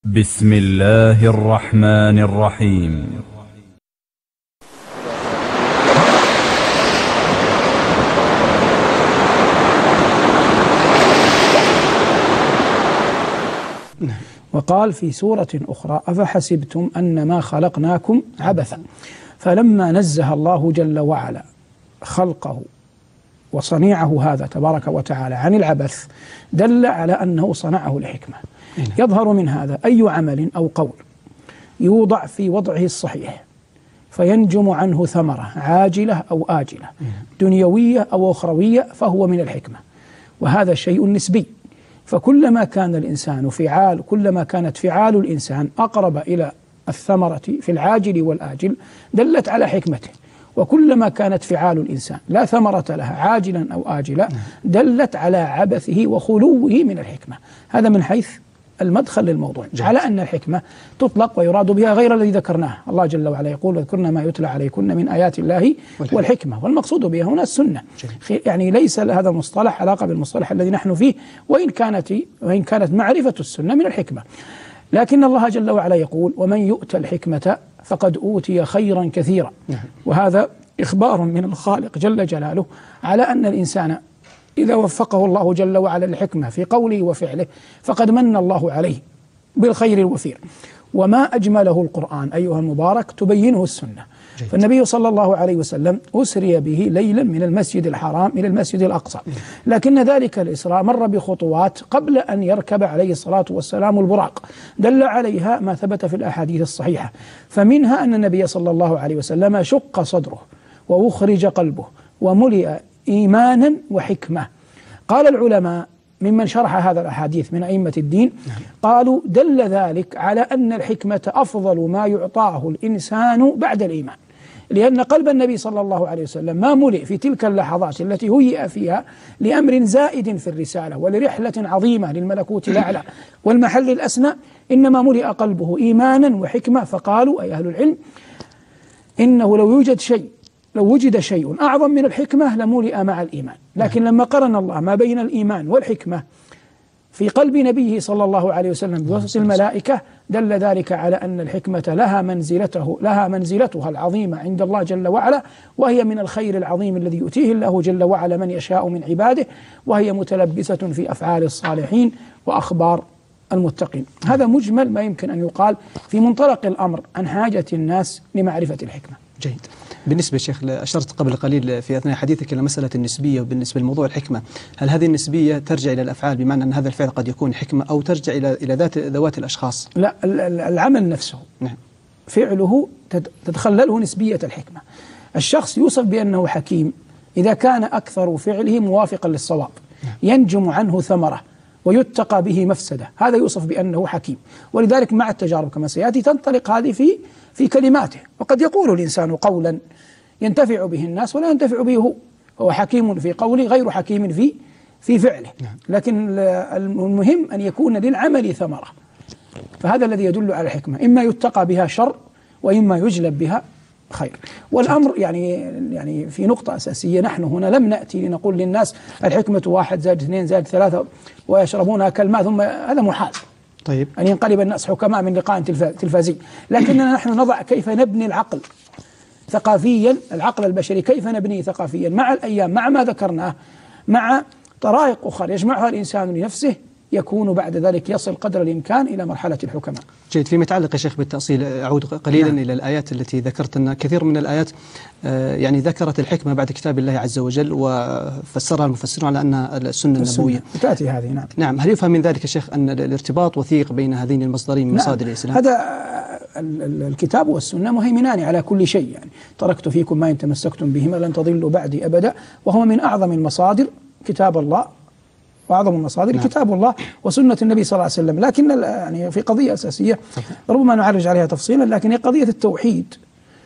بسم الله الرحمن الرحيم. وقال في سورة أخرى: أفحسبتم أنما خلقناكم عبثا. فلما نزه الله جل وعلا خلقه وصنيعه هذا تبارك وتعالى عن العبث، دل على أنه صنعه لحكمة. يظهر من هذا أي عمل أو قول يوضع في وضعه الصحيح فينجم عنه ثمرة عاجلة أو آجلة، دنيوية أو أخروية، فهو من الحكمة، وهذا شيء نسبي. فكلما كان الإنسان كلما كانت فعال الإنسان أقرب إلى الثمرة في العاجل والآجل دلت على حكمته، وكلما كانت فعال الإنسان لا ثمرة لها عاجلا أو آجلا دلت على عبثه وخلوه من الحكمة. هذا من حيث المدخل للموضوع، على أن الحكمة تطلق ويراد بها غير الذي ذكرناه. الله جل وعلا يقول: واذكرن ما يتلى عليكن من آيات الله والحكمة، والمقصود بها هنا السنة. يعني ليس هذا المصطلح علاقة بالمصطلح الذي نحن فيه، وإن كانت معرفة السنة من الحكمة. لكن الله جل وعلا يقول: ومن يؤت الحكمة فقد أوتي خيرا كثيرا. وهذا إخبار من الخالق جل جلاله على أن الإنسان إذا وفقه الله جل وعلا الحكمة في قوله وفعله فقد من الله عليه بالخير الوفير. وما أجمله القرآن أيها المبارك تبينه السنة. فالنبي صلى الله عليه وسلم أسري به ليلا من المسجد الحرام إلى المسجد الأقصى، لكن ذلك الإسراء مر بخطوات قبل أن يركب عليه الصلاة والسلام البراق، دل عليها ما ثبت في الأحاديث الصحيحة. فمنها أن النبي صلى الله عليه وسلم شق صدره وأخرج قلبه وملئ إيمانا وحكمة. قال العلماء ممن شرح هذا الأحاديث من أئمة الدين، قالوا: دل ذلك على أن الحكمة أفضل ما يعطاه الإنسان بعد الإيمان، لأن قلب النبي صلى الله عليه وسلم ما ملئ في تلك اللحظات التي هيئ فيها لأمر زائد في الرسالة ولرحلة عظيمة للملكوت الأعلى والمحل الأسنى، إنما ملئ قلبه إيمانا وحكمة. فقالوا أي أهل العلم: إنه لو وجد شيء أعظم من الحكمة لملئ مع الإيمان. لكن لما قرن الله ما بين الإيمان والحكمة في قلب نبيه صلى الله عليه وسلم بواسطة الملائكة، دل ذلك على أن الحكمة لها منزلتها العظيمة عند الله جل وعلا، وهي من الخير العظيم الذي يؤتيه الله جل وعلا من يشاء من عباده، وهي متلبسة في أفعال الصالحين وأخبار المتقين. هذا مجمل ما يمكن أن يقال في منطلق الأمر عن حاجة الناس لمعرفة الحكمة. جيد. بالنسبة شيخ، أشرت قبل قليل في أثناء حديثك إلى مسألة النسبية، وبالنسبة لموضوع الحكمة، هل هذه النسبية ترجع إلى الأفعال بمعنى أن هذا الفعل قد يكون حكمة، أو ترجع إلى ذوات الأشخاص؟ لا، العمل نفسه فعله تتخلله نسبية الحكمة. الشخص يوصف بأنه حكيم إذا كان أكثر فعله موافقا للصواب، ينجم عنه ثمرة ويتقى به مفسدة، هذا يوصف بأنه حكيم. ولذلك مع التجارب كما سيأتي تنطلق هذه في كلماته. وقد يقول الإنسان قولا ينتفع به الناس ولا ينتفع به هو حكيم في قوله غير حكيم في فعله. لكن المهم أن يكون للعمل ثمرة، فهذا الذي يدل على الحكمة، إما يتقى بها شر وإما يجلب بها خير. والأمر يعني في نقطة أساسية، نحن هنا لم نأتي لنقول للناس الحكمة 1 زائد 2 زائد 3 ويشربونها كالماء ثم هذا محال. طيب. أن ينقلب الناس حكماء من لقاء تلفازي. لكننا نحن نضع كيف نبني العقل ثقافيا، العقل البشري كيف نبنيه ثقافيا مع الأيام، مع ما ذكرناه، مع طرائق أخرى يجمعها الإنسان لنفسه، يكون بعد ذلك يصل قدر الإمكان إلى مرحلة الحكماء. جيد. فيما يتعلق يا شيخ بالتأصيل، أعود قليلا إلى الآيات التي ذكرت أن كثير من الآيات يعني ذكرت الحكمة بعد كتاب الله عز وجل، وفسرها المفسرون على أنها السنة النبوية. تأتي هذه. نعم. هل يفهم من ذلك يا شيخ أن الارتباط وثيق بين هذين المصدرين من مصادر الإسلام؟ هذا الكتاب والسنة مهيمنان على كل شيء. يعني تركت فيكم ما إن تمسكتم بهما لن تضلوا بعدي أبدا، وهو من أعظم المصادر كتاب الله، وأعظم المصادر كتاب الله وسنة النبي صلى الله عليه وسلم. لكن يعني في قضية أساسية ربما نعرج عليها تفصيلا، لكن هي قضية التوحيد،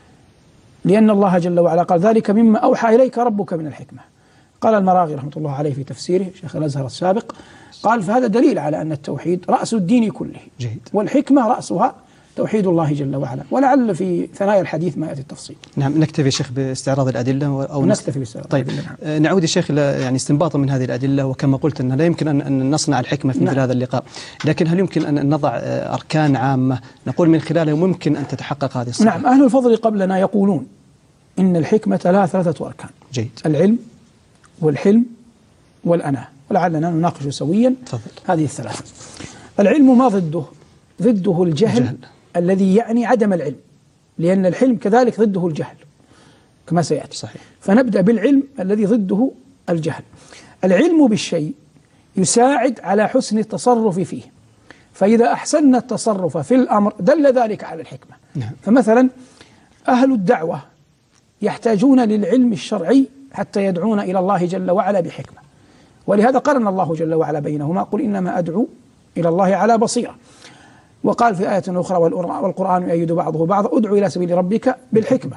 لأن الله جل وعلا قال: ذلك مما أوحى إليك ربك من الحكمة. قال المراغي رحمة الله عليه في تفسيره، شيخ الأزهر السابق، قال: فهذا دليل على أن التوحيد رأس الدين كله. جيد. والحكمة رأسها توحيد الله جل وعلا، ولعل في ثنايا الحديث ما يأتي التفصيل. نعم، نكتفي يا شيخ باستعراض الأدلة أو نكتفي باستعراض طيب الأدلة. نعود يا شيخ يعني استنباطا من هذه الأدلة، وكما قلت أن لا يمكن أن نصنع الحكمة في مثل هذا اللقاء، لكن هل يمكن أن نضع أركان عامة نقول من خلالها ممكن أن تتحقق هذه الصفة؟ نعم، أهل الفضل قبلنا يقولون إن الحكمة لها 3 أركان. جيد. العلم والحلم والأناة، ولعلنا نناقش سويا هذه ال3. العلم ما ضده؟ ضده الجهل الذي يعني عدم العلم، لأن الحلم كذلك ضده الجهل كما سيأتي. صحيح. فنبدأ بالعلم الذي ضده الجهل. العلم بالشيء يساعد على حسن التصرف فيه، فإذا أحسننا التصرف في الأمر دل ذلك على الحكمة. نعم. فمثلا أهل الدعوة يحتاجون للعلم الشرعي حتى يدعون إلى الله جل وعلا بحكمة، ولهذا قرن الله جل وعلا بينهما: قل إنما أدعو إلى الله على بصيرة. وقال في آية أخرى: والقرآن يؤيد بعضه بعضا ادعو إلى سبيل ربك بالحكمة.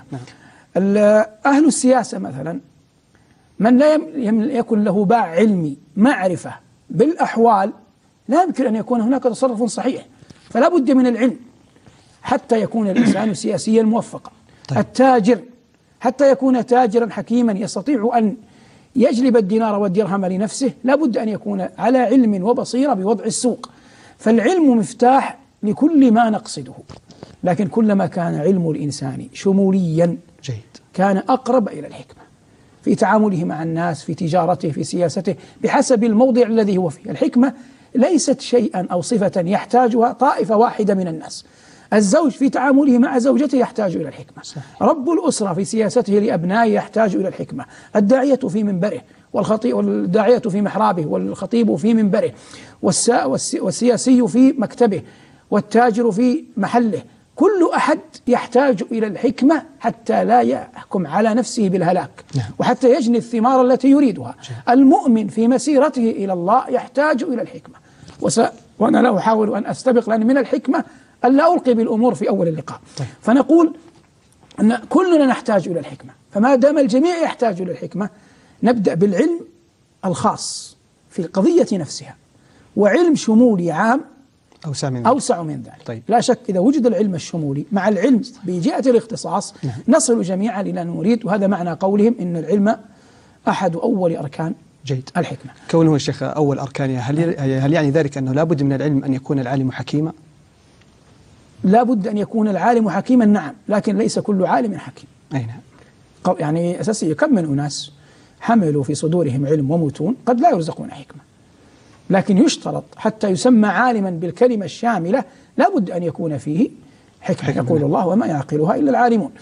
أهل السياسة مثلا، من لا يكن له باع علمي معرفة بالأحوال لا يمكن أن يكون هناك تصرف صحيح، فلا بد من العلم حتى يكون الإنسان سياسيا موفقا. طيب. التاجر حتى يكون تاجرا حكيما يستطيع أن يجلب الدينار والدرهم لنفسه لا بد أن يكون على علم وبصيرة بوضع السوق. فالعلم مفتاح لكل ما نقصده، لكن كلما كان علم الإنسان شموليا جيد كان أقرب إلى الحكمة في تعامله مع الناس، في تجارته، في سياسته، بحسب الموضع الذي هو فيه. الحكمة ليست شيئا أو صفة يحتاجها طائفة واحدة من الناس. الزوج في تعامله مع زوجته يحتاج إلى الحكمة. صحيح. رب الأسرة في سياسته لأبنائه يحتاج إلى الحكمة. الداعية في منبره والداعية في محرابه، والخطيب في منبره، والسياسي في مكتبه، والتاجر في محله. كل أحد يحتاج إلى الحكمة حتى لا يحكم على نفسه بالهلاك. نعم. وحتى يجني الثمار التي يريدها. المؤمن في مسيرته إلى الله يحتاج إلى الحكمة. وأنا لا أحاول أن أستبق، لأن من الحكمة أن لا ألقي بالأمور في أول اللقاء. طيب. فنقول أن كلنا نحتاج إلى الحكمة، فما دام الجميع يحتاج إلى الحكمة نبدأ بالعلم الخاص في القضية نفسها، وعلم شمولي عام أوسع من ذلك. طيب. لا شك إذا وجد العلم الشمولي مع العلم بجهة الاختصاص نصل جميعا إلى نريد، وهذا معنى قولهم إن العلم أحد أول أركان جيد الحكمة. كونه الشيخ أول أركانها، هل يعني ذلك أنه لا بد من العلم أن يكون العالم حكيما؟ لا بد أن يكون العالم حكيما، نعم، لكن ليس كل عالم حكيم. أي نعم. يعني أساسي كم من أناس حملوا في صدورهم علم ومتون قد لا يرزقون حكمة، لكن يشترط حتى يسمى عالما بالكلمة الشاملة لا بد أن يكون فيه حكمة. يقول الله: وما يعقلها إلا العالمون.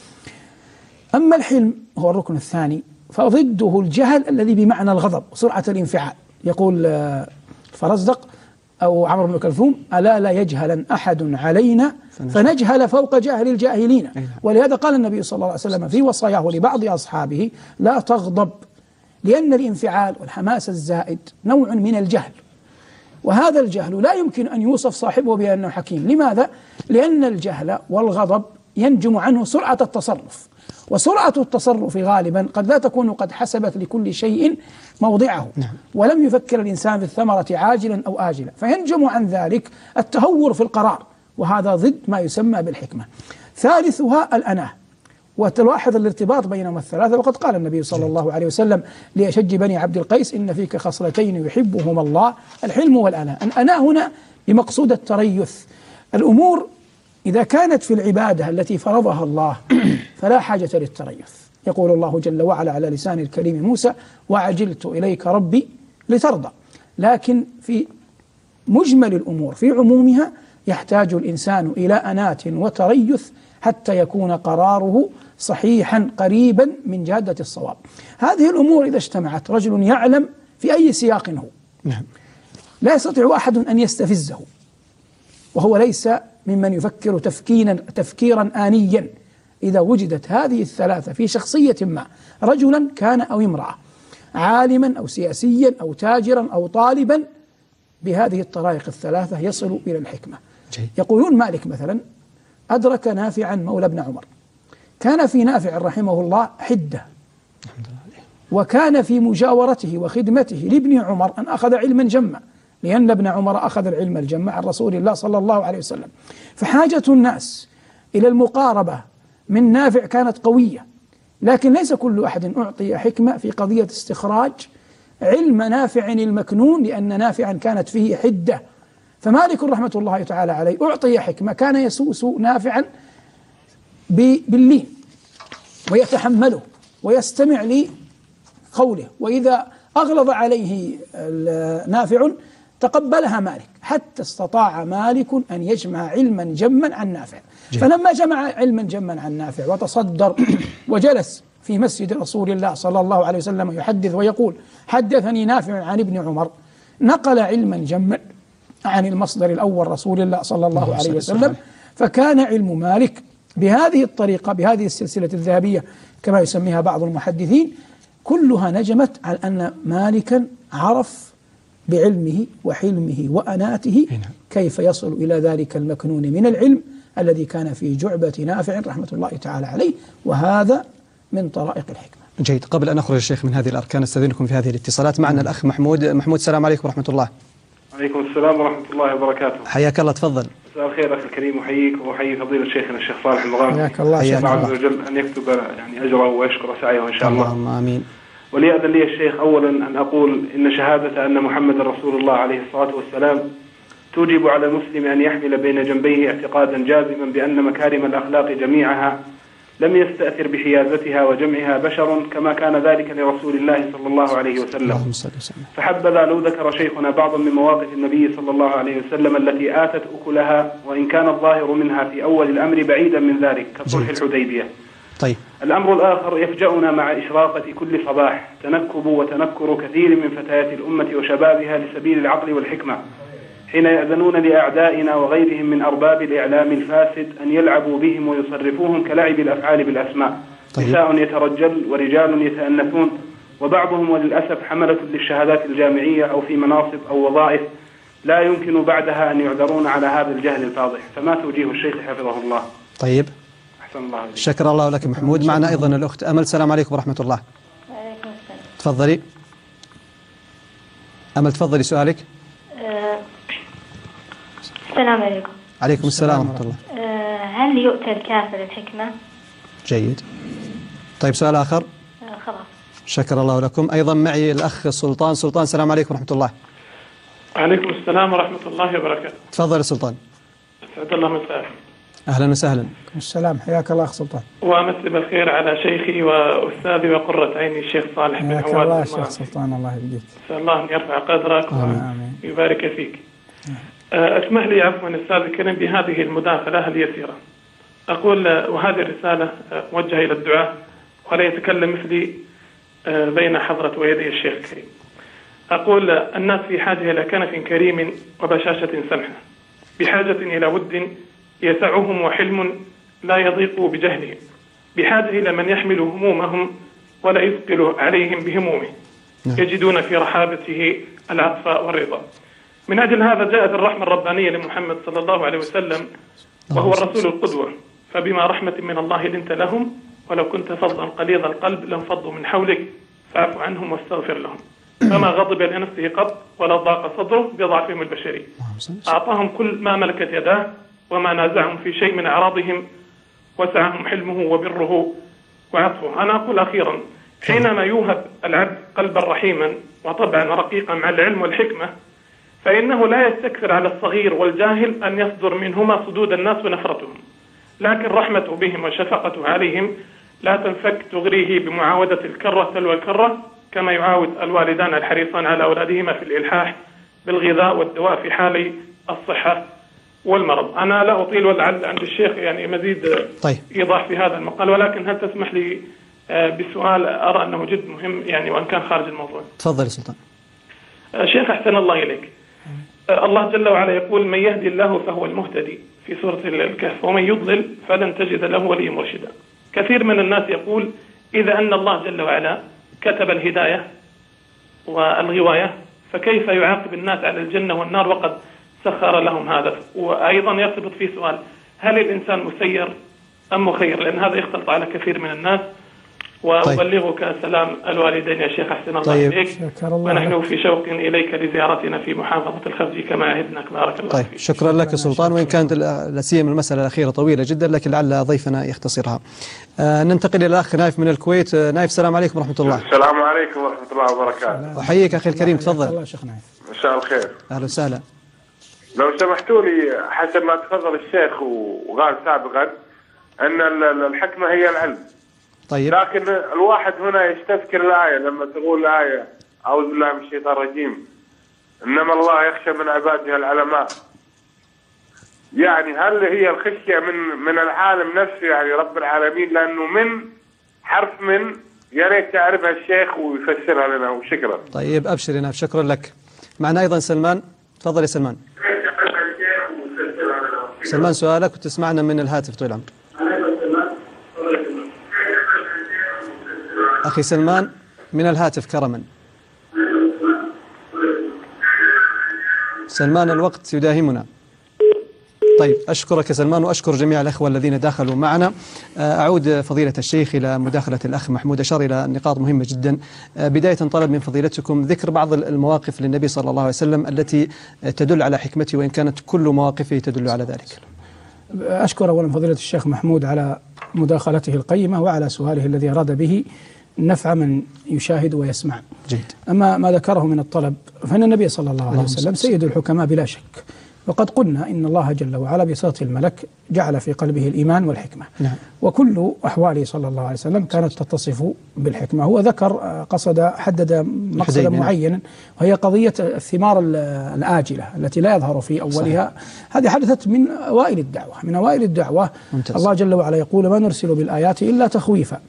أما الحلم هو الركن الثاني، فضده الجهل الذي بمعنى الغضب وسرعة الانفعال. يقول الفرزدق أو عمرو بن كلثوم: ألا لا يجهلا أحد علينا فنجهل فوق جاهل الجاهلين. ولهذا قال النبي صلى الله عليه وسلم في وصاياه لبعض أصحابه: لا تغضب، لأن الانفعال والحماس الزائد نوع من الجهل، وهذا الجهل لا يمكن أن يوصف صاحبه بأنه حكيم. لماذا؟ لأن الجهل والغضب ينجم عنه سرعة التصرف، وسرعة التصرف غالبا قد لا تكون قد حسبت لكل شيء موضعه. ولم يفكر الإنسان في الثمرة عاجلا أو آجلا، فينجم عن ذلك التهور في القرار، وهذا ضد ما يسمى بالحكمة. ثالثها الأناة، وتلاحظ الارتباط بينهما الثلاثة. وقد قال النبي صلى الله عليه وسلم لأشج بني عبد القيس: إن فيك خصلتين يحبهما الله، الحلم والأناة. الأناة هنا بمقصود التريث. الأمور إذا كانت في العبادة التي فرضها الله فلا حاجة للتريث. يقول الله جل وعلا على لسان الكريم موسى: وعجلت إليك ربي لترضى. لكن في مجمل الأمور في عمومها يحتاج الإنسان إلى أناة وتريث حتى يكون قراره صحيحا قريبا من جادة الصواب. هذه الأمور إذا اجتمعت، رجل يعلم في أي سياق هو، لا يستطيع أحد أن يستفزه، وهو ليس ممن يفكر تفكيرا آنيا. إذا وجدت هذه الثلاثة في شخصية ما، رجلا كان أو امرأة، عالما أو سياسيا أو تاجرا أو طالبا، بهذه الطرائق الثلاثة يصل إلى الحكمة. يقولون مالك مثلا أدرك نافعا مولى ابن عمر، كان في نافع رحمه الله حدة، وكان في مجاورته وخدمته لابن عمر أن أخذ علما جما، لأن ابن عمر أخذ العلم الجم عن رسول الله صلى الله عليه وسلم. فحاجة الناس إلى المقاربة من نافع كانت قوية، لكن ليس كل أحد أعطي حكمة في قضية استخراج علم نافع المكنون، لأن نافعا كانت فيه حدة. فمالك رحمة الله تعالى عليه أعطي حكمة، كان يسوس نافعا باللين ويتحمله ويستمع لقوله، وإذا أغلظ عليه نافع تقبلها مالك، حتى استطاع مالك أن يجمع علما جما عن نافع. فلما جمع علما جما عن نافع وتصدر وجلس في مسجد رسول الله صلى الله عليه وسلم يحدث ويقول حدثني نافع عن ابن عمر، نقل علما جما عن المصدر الأول رسول الله صلى الله عليه وسلم. فكان علم مالك بهذه الطريقة، بهذه السلسلة الذهبية كما يسميها بعض المحدثين، كلها نجمت على أن مالكا عرف بعلمه وحلمه وأناته كيف يصل إلى ذلك المكنون من العلم الذي كان في جعبة نافع رحمة الله تعالى عليه، وهذا من طرائق الحكمة. جيد. قبل أن أخرج الشيخ من هذه الأركان استأذنكم في هذه الاتصالات. معنا الأخ محمود. السلام عليكم ورحمة الله. عليكم السلام ورحمة الله وبركاته. حياك الله، تفضل. مساء الخير أخي الكريم، أحييك وأحيي فضيلة شيخنا الشيخ صالح المغامري. حياك الله. الله عز وجل أن يكتب يعني أجره ويشكر سعيه إن شاء الله. اللهم آمين. وليأذن لي الشيخ أولا أن أقول إن شهادة أن محمد رسول الله عليه الصلاة والسلام توجب على المسلم أن يحمل بين جنبيه اعتقادا جازما بأن مكارم الأخلاق جميعها لم يستأثر بحيازتها وجمعها بشر كما كان ذلك لرسول الله صلى الله عليه وسلم. فحبذا لو ذكر شيخنا بعضا من مواقف النبي صلى الله عليه وسلم التي آتت أكلها، وإن كان الظاهر منها في أول الأمر بعيدا من ذلك كصلح الحديبية. طيب. الأمر الآخر يفجأنا مع إشراقة كل صباح تنكب وتنكر كثير من فتيات الأمة وشبابها لسبيل العقل والحكمة، حين يأذنون لأعدائنا وغيرهم من أرباب الإعلام الفاسد أن يلعبوا بهم ويصرفوهم كلعب الأفعال بالأسماء. طيب. نساء يترجل ورجال يتأنثون، وبعضهم وللأسف حملة للشهادات الجامعية أو في مناصب أو وظائف لا يمكن بعدها أن يعذرون على هذا الجهل الفاضح. فما توجيه الشيخ حفظه الله؟ طيب. أحسن الله عليك. شكر الله لك محمود. معنا أيضا الأخت أمل. السلام عليكم ورحمة الله. وعليكم السلام. تفضلي أمل، تفضلي سؤالك. السلام عليكم. عليكم السلام ورحمة الله. هل يؤتى الكافر الحكمة؟ جيد. طيب سؤال آخر. خلاص. شكر الله لكم. أيضا معي الأخ سلطان. السلام عليكم ورحمة الله. عليكم السلام ورحمة الله وبركاته. تفضل يا سلطان. أسعد الله مساءك. أهلا وسهلا. السلام، حياك الله أخ سلطان. وأمسي بالخير على شيخي وأستاذي وقرة عيني الشيخ صالح بن عواد. حياك الله شيخ سلطان، الله يهديك. أسأل الله أن يرفع قدرك ويبارك فيك. اسمح لي عفوا أستاذ الكريم بهذه المداخلة اليسيرة. أقول وهذه الرسالة موجهة إلى الدعاء ولا يتكلم مثلي بين حضرة ويدي الشيخ الكريم. أقول الناس في حاجة إلى كنف كريم وبشاشة سمحة، بحاجة إلى ود يسعهم وحلم لا يضيق بجهلهم، بحاجة إلى من يحمل همومهم ولا يثقل عليهم بهمومه، يجدون في رحابته العطف والرضا. من أجل هذا جاءت الرحمة الربانية لمحمد صلى الله عليه وسلم وهو الرسول القدوة، فبما رحمة من الله لنت لهم ولو كنت فظا غليظ القلب لانفضوا من حولك فاعف عنهم واستغفر لهم. فما غضب لنفسه قط ولا ضاق صدره بضعفهم البشري، أعطاهم كل ما ملكت يداه وما نازعهم في شيء من أعراضهم، وسعهم حلمه وبره وعطفه. أنا أقول أخيرا، حينما يوهب العبد قلبا رحيما وطبعا رقيقا مع العلم والحكمة، فإنه لا يستكثر على الصغير والجاهل أن يصدر منهما صدود الناس ونفرتهم، لكن رحمته بهم وشفقته عليهم لا تنفك تغريه بمعاودة الكرة تلو الكرة، كما يعاود الوالدان الحريصان على أولادهما في الإلحاح بالغذاء والدواء في حال الصحة والمرض. أنا لا أطيل ولعل عند الشيخ يعني مزيد إيضاح في هذا المقال، ولكن هل تسمح لي بسؤال أرى أنه جد مهم يعني وأن كان خارج الموضوع. تفضل يا سلطان. شيخ أحسن الله إليك. الله جل وعلا يقول من يهدي الله فهو المهتدي في سورة الكهف، ومن يضلل فلن تجد له وليا مرشدا. كثير من الناس يقول إذا أن الله جل وعلا كتب الهداية والغواية فكيف يعاقب الناس على الجنة والنار وقد سخر لهم هذا؟ وأيضا يرتبط في سؤال، هل الإنسان مسير أم مخير؟ لأن هذا يختلط على كثير من الناس. وأبلغك سلام الوالدين يا شيخ أحسن الله إليك. ونحن في شوق إليك لزيارتنا في محافظة الخفجي كما عهدناك. بارك الله فيك. شكرا لك سلطان، وإن كانت لا سيما المسألة الأخيرة طويلة جدا لكن لعل ضيفنا يختصرها. ننتقل إلى الأخ نايف من الكويت. نايف السلام عليكم ورحمة الله. السلام عليكم ورحمة الله وبركاته. أحييك أخي الكريم، تفضل. الله شيخ نايف. مساء الخير. أهلا وسهلا. لو سمحتوا لي حسب ما تفضل الشيخ وقال سابقا أن الحكمة هي العلم. طيب. لكن الواحد هنا يستذكر الآية لما تقول الآية أعوذ بالله من الشيطان الرجيم إنما الله يخشى من عباده العلماء. يعني هل هي الخشية من العالم نفسه يعني رب العالمين؟ لأنه من حرف من، يا ريت يعرفها الشيخ ويفسرها لنا وشكرا. طيب أبشر يا نايف، شكرا لك. معنا أيضا سلمان، تفضل يا سلمان. سلمان سؤالك وتسمعنا من الهاتف طويل العمر. أخي سلمان من الهاتف كرما. سلمان الوقت يداهمنا. طيب أشكرك يا سلمان، وأشكر جميع الأخوة الذين داخلوا معنا. أعود فضيلة الشيخ إلى مداخلة الأخ محمود، أشار إلى نقاط مهمة جدا. بداية طلب من فضيلتكم ذكر بعض المواقف للنبي صلى الله عليه وسلم التي تدل على حكمته، وإن كانت كل مواقفه تدل على ذلك. أشكر أولا فضيلة الشيخ محمود على مداخلته القيمة وعلى سؤاله الذي أراد به نفع من يشاهد ويسمع. جيد. أما ما ذكره من الطلب فإن النبي صلى الله عليه وسلم سيد الحكماء بلا شك، وقد قلنا إن الله جل وعلا بصفة الملك جعل في قلبه الإيمان والحكمة. نعم. وكل أحواله صلى الله عليه وسلم كانت تتصف بالحكمة. هو ذكر حدد مقصدا معينا، وهي قضية الثمار الآجلة التي لا يظهر في أولها. صحيح. هذه حدثت من أوائل الدعوة. ممتاز. الله جل وعلا يقول ما نرسل بالآيات إلا تخويفا،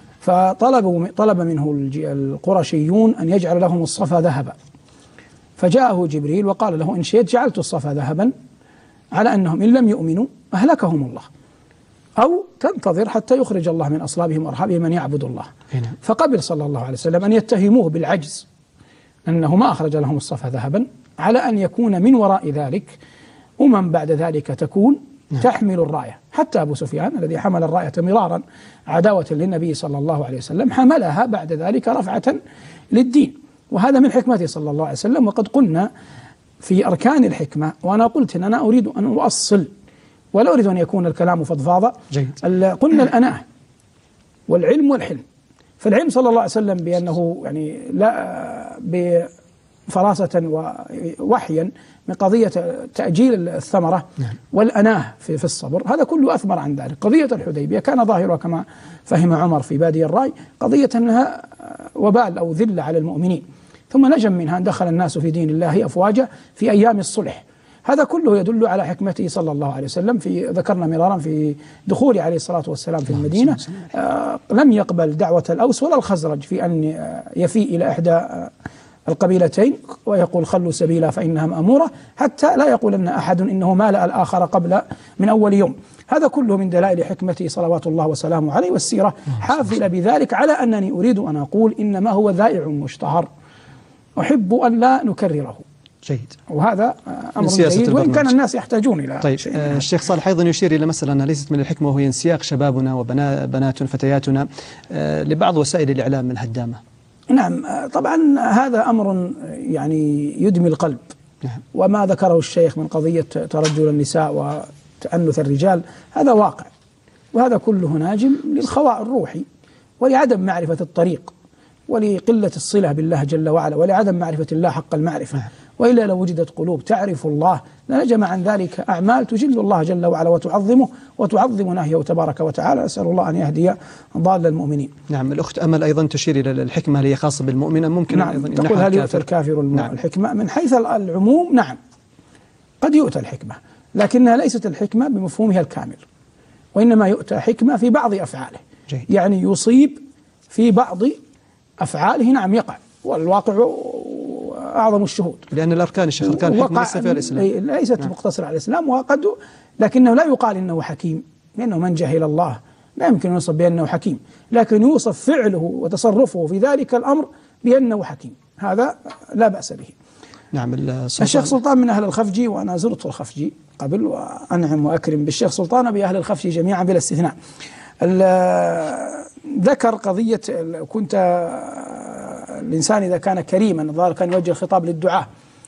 فطلب منه القرشيون أن يجعل لهم الصفا ذهبا، فجاءه جبريل وقال له إن شئت جعلت الصفا ذهبا على أنهم إن لم يؤمنوا أهلكهم الله، أو تنتظر حتى يخرج الله من أصلابهم وأرحابهم من يعبد الله. هنا. فقبل صلى الله عليه وسلم أن يتهموه بالعجز أنه ما أخرج لهم الصفا ذهبا، على أن يكون من وراء ذلك بعد ذلك تكون تحمل الراية. حتى أبو سفيان الذي حمل الراية مرارا عداوة للنبي صلى الله عليه وسلم حملها بعد ذلك رفعة للدين، وهذا من حكمته صلى الله عليه وسلم. وقد قلنا في أركان الحكمة، وأنا قلت أن أنا أريد أن أؤصل ولا أريد أن يكون الكلام فضفاضا. قلنا الأناة والعلم والحلم. فالعلم صلى الله عليه وسلم بأنه يعني لا بفراسة ووحيا من قضية تأجيل الثمرة والأناه في الصبر، هذا كله أثمر عن ذلك. قضية الحديبية كان ظاهرها كما فهم عمر في بادي الرأي قضية أنها وبال أو ذل على المؤمنين، ثم نجم منها أن دخل الناس في دين الله أفواجا في أيام الصلح. هذا كله يدل على حكمته صلى الله عليه وسلم. ذكرنا مرارا في دخول عليه الصلاة والسلام في المدينة لم يقبل دعوة الأوس ولا الخزرج في أن يفيء إلى إحدى القبيلتين ويقول خلوا سبيلا فإنها مأمورة، حتى لا يقول أن أحد إنه مالأ الآخر قبل من أول يوم. هذا كله من دلائل حكمته صلوات الله وسلامه عليه، والسيرة حافلة بذلك، على أنني أريد أن أقول إنما هو ذائع مشتهر أحب أن لا نكرره. جيد. وهذا أمر جيد وإن كان الناس يحتاجون إلى طيب شيء. الشيخ صالح أيضا يشير إلى مسألة أنها ليست من الحكمة، وهي انسياق شبابنا وبنات فتياتنا لبعض وسائل الإعلام الهدامة. نعم طبعا هذا أمر يعني يدمي القلب. نعم. وما ذكره الشيخ من قضية ترجل النساء وتأنث الرجال هذا واقع، وهذا كله ناجم للخواء الروحي ولعدم معرفة الطريق ولقلة الصلة بالله جل وعلا ولعدم معرفة الله حق المعرفة. وإلا لو وجدت قلوب تعرف الله لنجم عن ذلك أعمال تجل الله جل وعلا وتعظمه وتعظم نهيه تبارك وتعالى. أسأل الله أن يهدي ضال المؤمنين. نعم. الأخت أمل أيضا تشير إلى الحكمة اللي هي خاصة بالمؤمن، ممكن نعم أيضا تقول هل يؤتى الكافر الحكمة؟ من حيث العموم نعم قد يؤتى الحكمة، لكنها ليست الحكمة بمفهومها الكامل، وإنما يؤتى حكمة في بعض أفعاله. جيد. يعني يصيب في بعض أفعاله نعم يقع، والواقع أعظم الشهود، لأن الأركان الشيخ أركان الحكمة ليس فيها الإسلام، ليست مقتصرة على الإسلام. وقد لكنه لا يقال إنه حكيم، لأنه من جهل الله لا يمكن أن يوصف بأنه حكيم، لكن يوصف فعله وتصرفه في ذلك الأمر بأنه حكيم، هذا لا بأس به. نعم. الشيخ سلطان من أهل الخفجي، وأنا زرت الخفجي قبل وأنعم وأكرم بالشيخ سلطان بأهل الخفجي جميعا بلا استثناء. ذكر قضية كنت الإنسان إذا كان كريما الظاهر كان يوجه الخطاب للدعاء.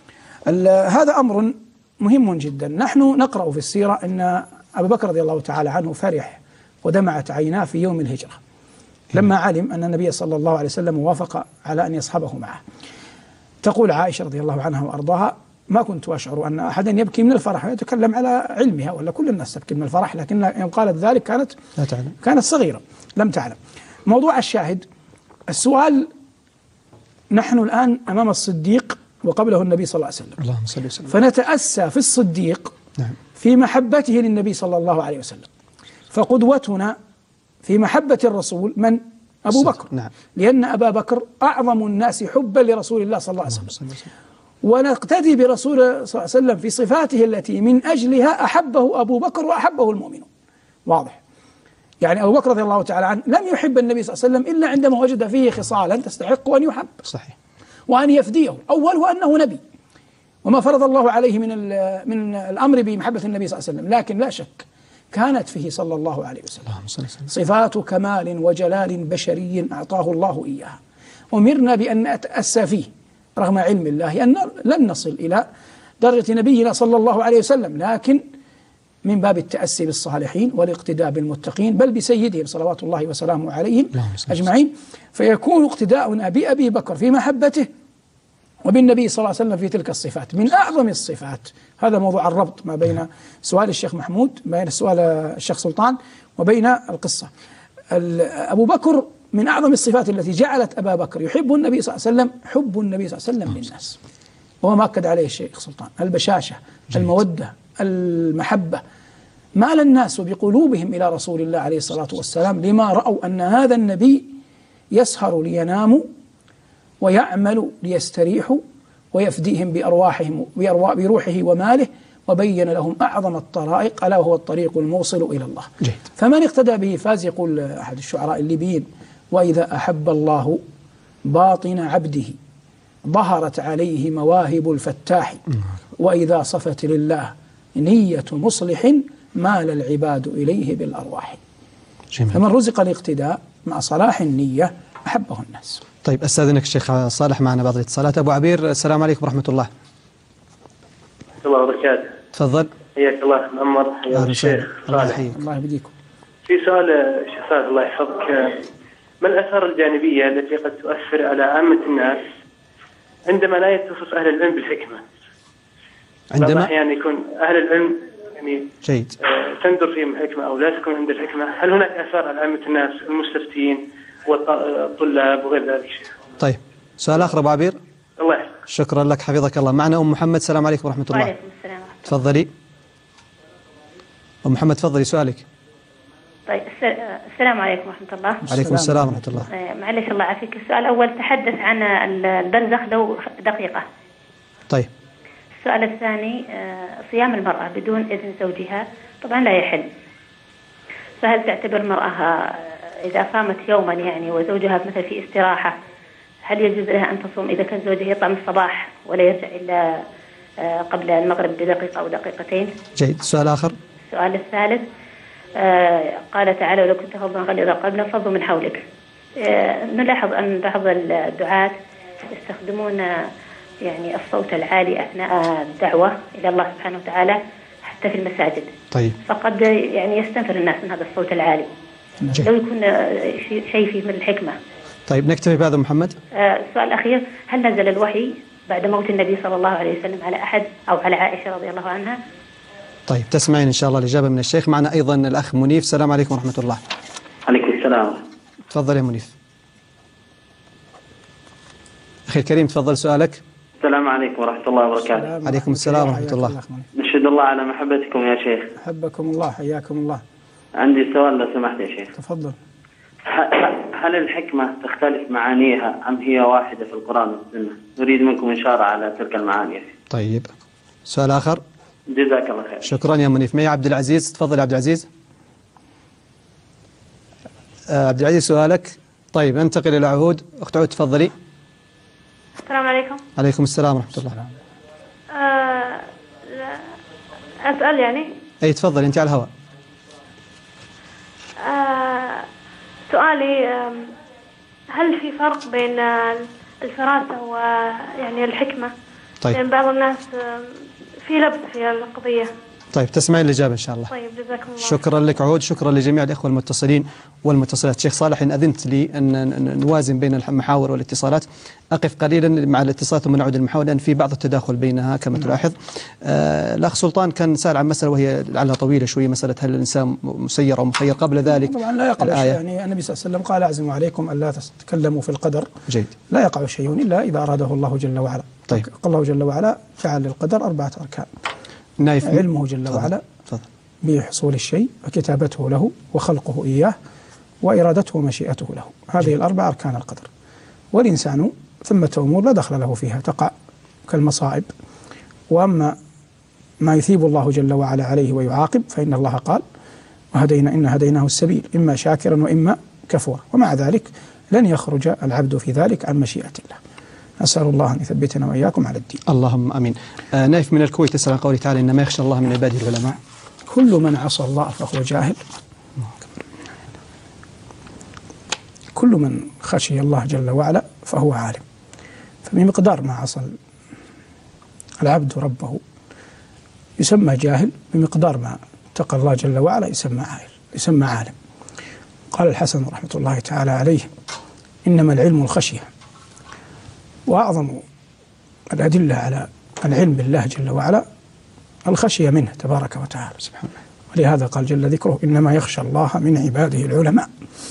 هذا أمر مهم جدا. نحن نقرأ في السيرة أن أبو بكر رضي الله تعالى عنه فرح ودمعت عيناه في يوم الهجرة لما علم أن النبي صلى الله عليه وسلم وافق على أن يصحبه معه. تقول عائشة رضي الله عنها وأرضاها: ما كنت أشعر أن أحدا يبكي من الفرح، يتكلم على علمها، ولا كل الناس تبكي من الفرح، لكن يوم قالت ذلك كانت صغيرة لم تعلم. موضوع الشاهد السؤال: نحن الآن أمام الصديق وقبله النبي صلى الله عليه وسلم، اللهم صل وسلم، فنتأسى في الصديق في محبته للنبي صلى الله عليه وسلم. فقدوتنا في محبة الرسول من؟ أبو بكر، لأن أبا بكر أعظم الناس حبا لرسول الله صلى الله عليه وسلم، ونقتدي برسول صلى الله عليه وسلم في صفاته التي من أجلها أحبه أبو بكر وأحبه المؤمنون. واضح؟ يعني أبو بكر رضي الله تعالى عنه لم يحب النبي صلى الله عليه وسلم إلا عندما وجد فيه خصالا تستحق أن يحب، صحيح، وأن يفديه. أولها أنه نبي، وما فرض الله عليه من الأمر بمحبة النبي صلى الله عليه وسلم، لكن لا شك كانت فيه صلى الله عليه وسلم صفات كمال وجلال بشري أعطاه الله إياها، أمرنا بأن نتأسى فيه رغم علم الله أن لن نصل إلى درجة نبينا صلى الله عليه وسلم، لكن من باب التأسي بالصالحين والاقتداء بالمتقين، بل بسيدهم صلوات الله وسلامه عليهم أجمعين. فيكون اقتداؤنا بأبي بكر في محبته وبالنبي صلى الله عليه وسلم في تلك الصفات من أعظم الصفات. هذا موضوع الربط ما بين سؤال الشيخ محمود، بين سؤال الشيخ سلطان، وبين القصة. أبو بكر من أعظم الصفات التي جعلت أبا بكر يحب النبي صلى الله عليه وسلم حب النبي صلى الله عليه وسلم للناس، وهو ما أكد عليه الشيخ سلطان: البشاشة، المودة، المحبة. مال الناس بقلوبهم إلى رسول الله عليه الصلاة والسلام لما رأوا أن هذا النبي يسهر ليناموا ويعمل ليستريحوا ويفديهم بأرواحهم بروحه وماله، وبين لهم أعظم الطرائق ألا وهو الطريق الموصل إلى الله. فمن اقتدى به فاز. يقول أحد الشعراء الليبيين: وإذا أحب الله باطن عبده ظهرت عليه مواهب الفتاح، وإذا صفت لله نية مصلح مال العباد إليه بالأرواح. فمن رزق الاقتداء مع صلاح النية أحبه الناس. طيب أستاذنك الشيخ صالح معنا بعض الاتصالات. أبو عبير، السلام عليكم ورحمة الله. الله وبركاته. تفضل. حياك الله منور. حيا الشيخ صالح. الله يهديكم. في سؤال شيخ صالح الله يحفظك: ما الآثار الجانبية التي قد تؤثر على عامة الناس عندما لا يتصف أهل العلم بالحكمة؟ عندما أحيانا يكون أهل العلم يعني جيد تندر فيهم الحكمة أو لا تكون عند الحكمة، هل هناك آثار على عامة الناس المستفتين والطلاب وغير ذلك؟ طيب، سؤال آخر أبو عبير. الله يحفظك. شكرا لك حفظك الله. معنا أم محمد، السلام عليكم ورحمة الله. وعليكم السلام. تفضلي أم محمد، تفضلي سؤالك. طيب، السلام عليكم ورحمة الله. عليكم السلام ورحمة الله. معلش الله يعافيك، السؤال الأول تحدث عن البرزخ لو دقيقة. طيب. السؤال الثاني: صيام المرأة بدون إذن زوجها طبعا لا يحل، فهل تعتبر المرأة إذا صامت يوما يعني وزوجها مثلا في استراحة، هل يجوز لها أن تصوم إذا كان زوجها يطعم الصباح ولا يرجع إلا قبل المغرب بدقيقة أو دقيقتين؟ جيد. سؤال آخر. السؤال الثالث: قال تعالى: ولو كنت فظا غليظ القلب لانفضوا من حولك. نلاحظ أن بعض الدعاة يستخدمون يعني الصوت العالي أثناء الدعوة إلى الله سبحانه وتعالى حتى في المساجد. طيب. فقد يعني يستنفر الناس من هذا الصوت العالي. لو يكون شيء فيه من الحكمة. طيب، نكتفي بهذا محمد. السؤال الأخير: هل نزل الوحي بعد موت النبي صلى الله عليه وسلم على أحد أو على عائشة رضي الله عنها؟ طيب، تسمعين إن شاء الله الإجابة من الشيخ. معنا أيضا الأخ منيف، السلام عليكم ورحمة الله. عليكم السلام. تفضل يا منيف. أخي الكريم، تفضل سؤالك. السلام عليكم ورحمة الله وبركاته. عليكم السلام ورحمة الله. نشهد الله على محبتكم يا شيخ. أحبكم الله، حياكم الله. عندي سؤال لو سمحت يا شيخ. تفضل. هل الحكمة تختلف معانيها أم هي واحدة في القرآن والسنة؟ نريد منكم إشارة على تلك المعاني. طيب، سؤال آخر. جزاك الله خير. شكرا يا منيف. معي عبد العزيز، تفضل يا عبد العزيز. عبد العزيز سؤالك. طيب، ننتقل إلى عهود. أخت عهود تفضلي. السلام عليكم. عليكم السلام ورحمة الله. أسأل يعني؟ أي تفضل، أنت على الهواء. سؤالي سؤالي هل في فرق بين الفراسة ويعني الحكمة؟ طيب. لأن بعض الناس في لبس في القضية. طيب تسمعين الإجابة إن شاء الله. طيب جزاكم الله. شكرا لك عود، شكرا لجميع الإخوة المتصلين والمتصلات. شيخ صالح إن أذنت لي أن نوازن بين المحاور والاتصالات، أقف قليلا مع الاتصالات ثم نعود للمحاور لأن في بعض التداخل بينها كما تلاحظ. الأخ سلطان كان سأل عن مسألة وهي لعلها طويلة شوية، مسألة هل الإنسان مسير أو مخير. قبل ذلك طبعا لا يقع شيء، يعني النبي صلى الله عليه وسلم قال أعزم عليكم ألا تتكلموا في القدر. جيد. لا يقع شيء إلا إذا أراده الله جل وعلا. طيب. الله جل وعلا جعل للقدر 4 أركان: نايف علمه جل وعلا بحصول الشيء، وكتابته له، وخلقه إياه، وإرادته ومشيئته له. هذه ال4 أركان القدر. والإنسان ثمة أمور لا دخل له فيها تقع كالمصائب، وأما ما يثيب الله جل وعلا عليه ويعاقب فإن الله قال إن هديناه السبيل إما شاكرا وإما كفورا، ومع ذلك لن يخرج العبد في ذلك عن مشيئة الله. أسأل الله أن يثبتنا وإياكم على الدين. اللهم أمين. نايف من الكويت يسأل عن قوله تعالى إنما يخشى الله من عباده العلماء. كل من عصى الله فهو جاهل. كل من خشي الله جل وعلا فهو عالم. فبمقدار ما عصى العبد ربه يسمى جاهل، بمقدار ما اتقى الله جل وعلا يسمى عالم. قال الحسن رحمة الله تعالى عليه: إنما العلم الخشية. وأعظم الأدلة على العلم بالله جل وعلا الخشية منه تبارك وتعالى سبحانه. ولهذا قال جل ذكره: إنما يخشى الله من عباده العلماء.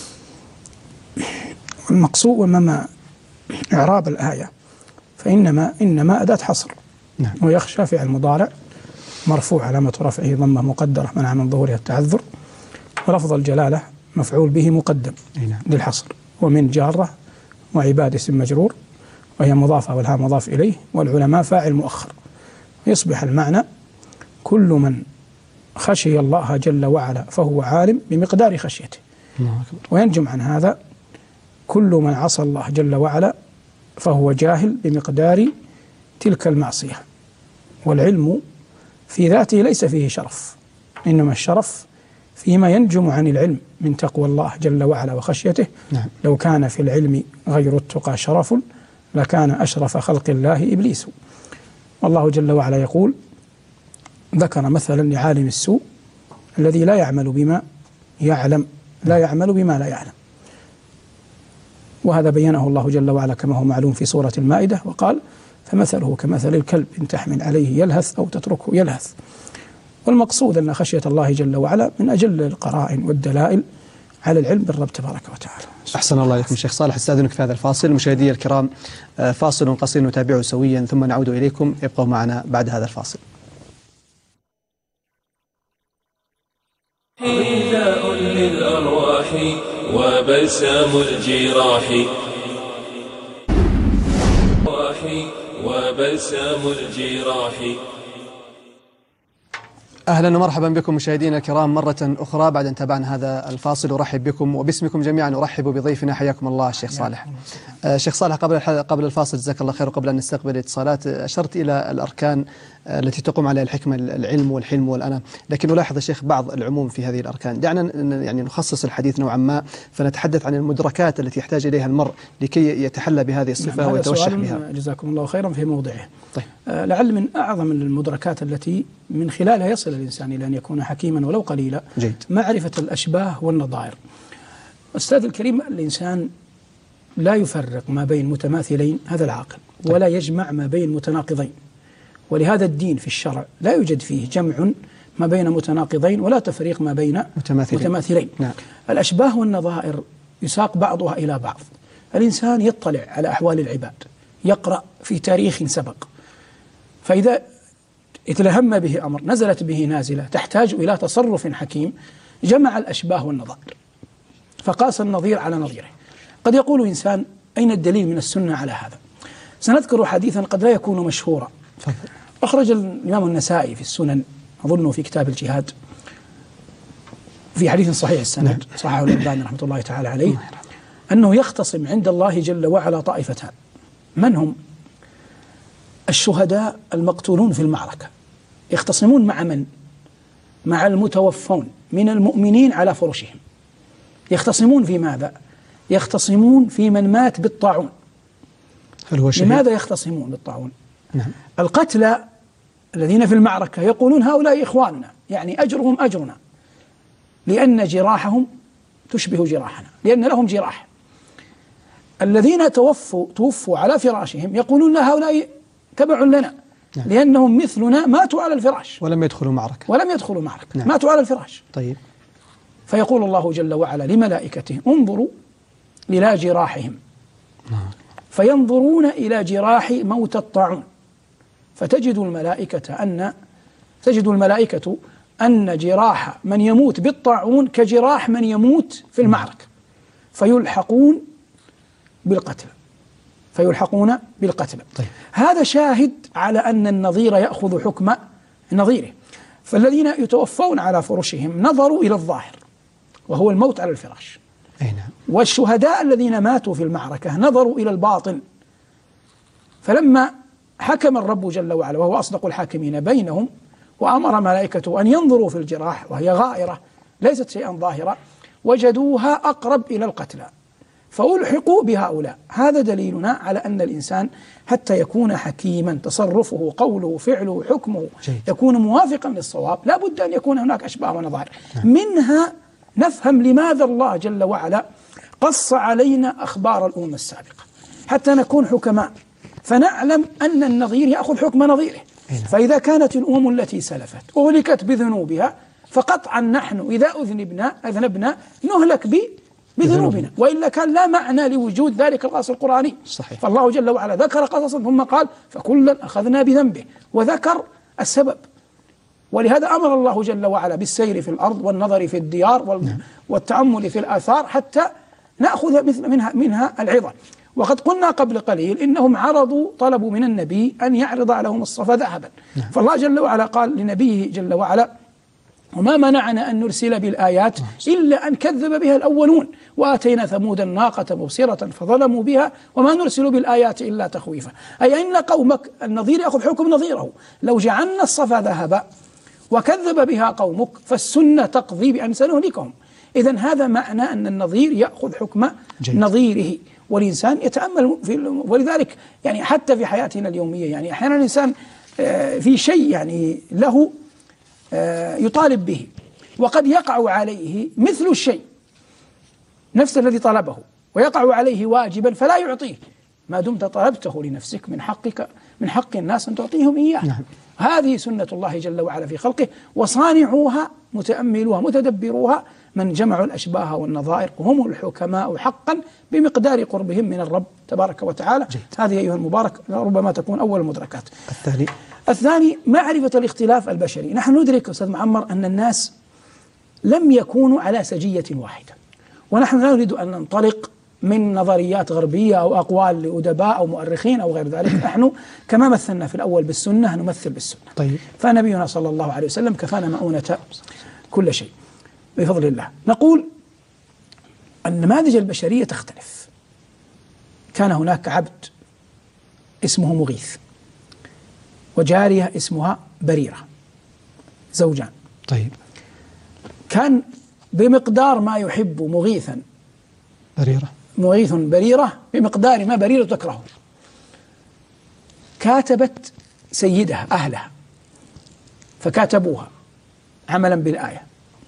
والمقصود ومما إعراب الآية إنما أداة حصر. نعم. ويخشى فعل مضارع مرفوع علامة رفعه ضمة مقدرة منع من ظهورها التعذر، ولفظ الجلالة مفعول به مقدم للحصر، ومن جارة، وعباد اسم مجرور وهي مضافة والها مضاف إليه، والعلماء فاعل مؤخر. يصبح المعنى كل من خشي الله جل وعلا فهو عالم بمقدار خشيته. وينجم عن هذا كل من عصى الله جل وعلا فهو جاهل بمقدار تلك المعصية. والعلم في ذاته ليس فيه شرف، إنما الشرف فيما ينجم عن العلم من تقوى الله جل وعلا وخشيته. نعم. لو كان في العلم غير التقى شرف لكان أشرف خلق الله إبليس. والله جل وعلا يقول، ذكر مثلا لعالم السوء الذي لا يعمل بما يعلم، لا يعمل بما لا يعلم. وهذا بينه الله جل وعلا كما هو معلوم في سورة المائدة، وقال: فمثله كمثل الكلب إن تحمل عليه يلهث أو تتركه يلهث. والمقصود أن خشية الله جل وعلا من أجل القرائن والدلائل على العلم بالرب تبارك وتعالى. أحسن الله إليكم شيخ صالح. استأذنك في هذا الفاصل. مشاهدي الكرام، فاصل قصير نتابعه سويا ثم نعود إليكم، ابقوا معنا بعد هذا الفاصل. حذاء للأرواح وبلسام الجراح، وبلسام الجراح. أهلا ومرحبا بكم مشاهدينا الكرام مرة أخرى بعد أن تابعنا هذا الفاصل. أرحب بكم وباسمكم جميعا أرحب بضيفنا، حياكم الله الشيخ صالح. شيخ صالح، قبل الفاصل جزاك الله خير، وقبل أن نستقبل الاتصالات أشرت إلى الأركان التي تقوم عليها الحكمة: العلم والحلم والأنا. لكن ألاحظ الشيخ بعض العموم في هذه الأركان. دعنا يعني نخصص الحديث نوعا ما فنتحدث عن المدركات التي يحتاج إليها المرء لكي يتحلى بهذه الصفة ويتوشح بها. جزاكم الله خيرا في موضعه. طيب. لعل من أعظم المدركات التي من خلالها يصل الإنسان إلى أن يكون حكيما ولو قليلا جيد. معرفة الأشباه والنظائر. أستاذ الكريم، الإنسان لا يفرق ما بين متماثلين، هذا العاقل، ولا يجمع ما بين متناقضين. ولهذا الدين في الشرع لا يوجد فيه جمع ما بين متناقضين ولا تفريق ما بين متماثلين. نعم. الأشباه والنظائر يساق بعضها إلى بعض. الإنسان يطلع على أحوال العباد، يقرأ في تاريخ سبق، فإذا اتلهم به أمر نزلت به نازلة تحتاج إلى تصرف حكيم، جمع الأشباه والنظائر فقاس النظير على نظيره. قد يقول إنسان: أين الدليل من السنة على هذا؟ سنذكر حديثا قد لا يكون مشهورا. أخرج الإمام النسائي في السنن، أظنه في كتاب الجهاد، في حديث صحيح السند، صححه الألباني رحمة الله تعالى عليه، أنه يختصم عند الله جل وعلا طائفتان. من هم؟ الشهداء المقتولون في المعركة يختصمون مع من؟ مع المتوفون من المؤمنين على فرشهم. يختصمون في ماذا؟ يختصمون في من مات بالطاعون. هل هو شهيد؟ لماذا يختصمون بالطاعون؟ نعم. القتلى الذين في المعركة يقولون هؤلاء إخواننا، يعني أجرهم أجرنا، لأن جراحهم تشبه جراحنا، لأن لهم جراح. الذين توفوا على فراشهم يقولون هؤلاء تبع لنا، نعم. لأنهم مثلنا ماتوا على الفراش ولم يدخلوا معركة. نعم. ماتوا على الفراش. طيب. فيقول الله جل وعلا لملائكته انظروا إلى جراحهم، فينظرون إلى جراح موت الطاعون، فتجد الملائكة أن جراح من يموت بالطاعون كجراح من يموت في المعركة، فيلحقون بالقتل. طيب. هذا شاهد على أن النظير يأخذ حكم نظيره. فالذين يتوفون على فرشهم نظروا إلى الظاهر وهو الموت على الفراش. أي نعم. والشهداء الذين ماتوا في المعركة نظروا إلى الباطن. فلما حكم الرب جل وعلا وهو أصدق الحاكمين بينهم وأمر ملائكته أن ينظروا في الجراح وهي غائرة ليست شيئا ظاهرا، وجدوها أقرب إلى القتلى فألحقوا بهؤلاء. هذا دليلنا على أن الإنسان حتى يكون حكيما، تصرفه قوله فعله حكمه يكون موافقا للصواب، لا بد أن يكون هناك أشباه ونظائر. منها نفهم لماذا الله جل وعلا قص علينا أخبار الأمم السابقة حتى نكون حكماء، فنعلم أن النظير يأخذ حكم نظيره. فإذا كانت الأمم التي سلفت أهلكت بذنوبها فقطعا نحن إذا أذنبنا نهلك بذنوبنا، وإلا كان لا معنى لوجود ذلك القصص القرآني. صحيح. فالله جل وعلا ذكر قصصا ثم قال فكلا أخذنا بذنبه، وذكر السبب. ولهذا أمر الله جل وعلا بالسير في الأرض والنظر في الديار والتأمل في الآثار حتى نأخذ منها العظة. وقد قلنا قبل قليل إنهم طلبوا من النبي أن يعرض لهم الصفا ذهبا. فالله جل وعلا قال لنبيه جل وعلا وما منعنا أن نرسل بالآيات إلا أن كذب بها الأولون وآتينا ثمود الناقة مبصرة فظلموا بها وما نرسل بالآيات إلا تخويفا. أي أن قومك النظير يأخذ حكم نظيره. لو جعلنا الصفا ذهبا وكذب بها قومك فالسنة تقضي بأن سنهلكهم. إذن هذا معنى أن النظير يأخذ حكم نظيره، والإنسان يتأمل ولذلك يعني حتى في حياتنا اليومية يعني أحيانا الإنسان في شيء يعني له يطالب به وقد يقع عليه مثل الشيء نفس الذي طلبه ويقع عليه واجبا فلا يعطيه، ما دمت طلبته لنفسك من حق الناس أن تعطيهم إياه. نعم. هذه سنة الله جل وعلا في خلقه، وصانعوها متأملوها متدبروها من جمعوا الأشباه والنظائر هم الحكماء حقا بمقدار قربهم من الرب تبارك وتعالى. هذه أيها المبارك ربما تكون أول المدركات. الثاني معرفة الاختلاف البشري. نحن ندرك أستاذ معمر أن الناس لم يكونوا على سجية واحدة، ونحن لا نريد أن ننطلق من نظريات غربية أو أقوال لأدباء أو مؤرخين أو غير ذلك. نحن كما مثلنا في الأول بالسنة نمثل بالسنة. طيب. فنبينا صلى الله عليه وسلم كفانا مؤونة كل شيء بفضل الله. نقول النماذج البشرية تختلف. كان هناك عبد اسمه مغيث وجارية اسمها بريرة، زوجان. طيب. كان بمقدار ما يحب مغيث بريرة بمقدار ما بريرة تكرهه. كاتبت سيدها أهلها فكاتبوها عملا بالآية،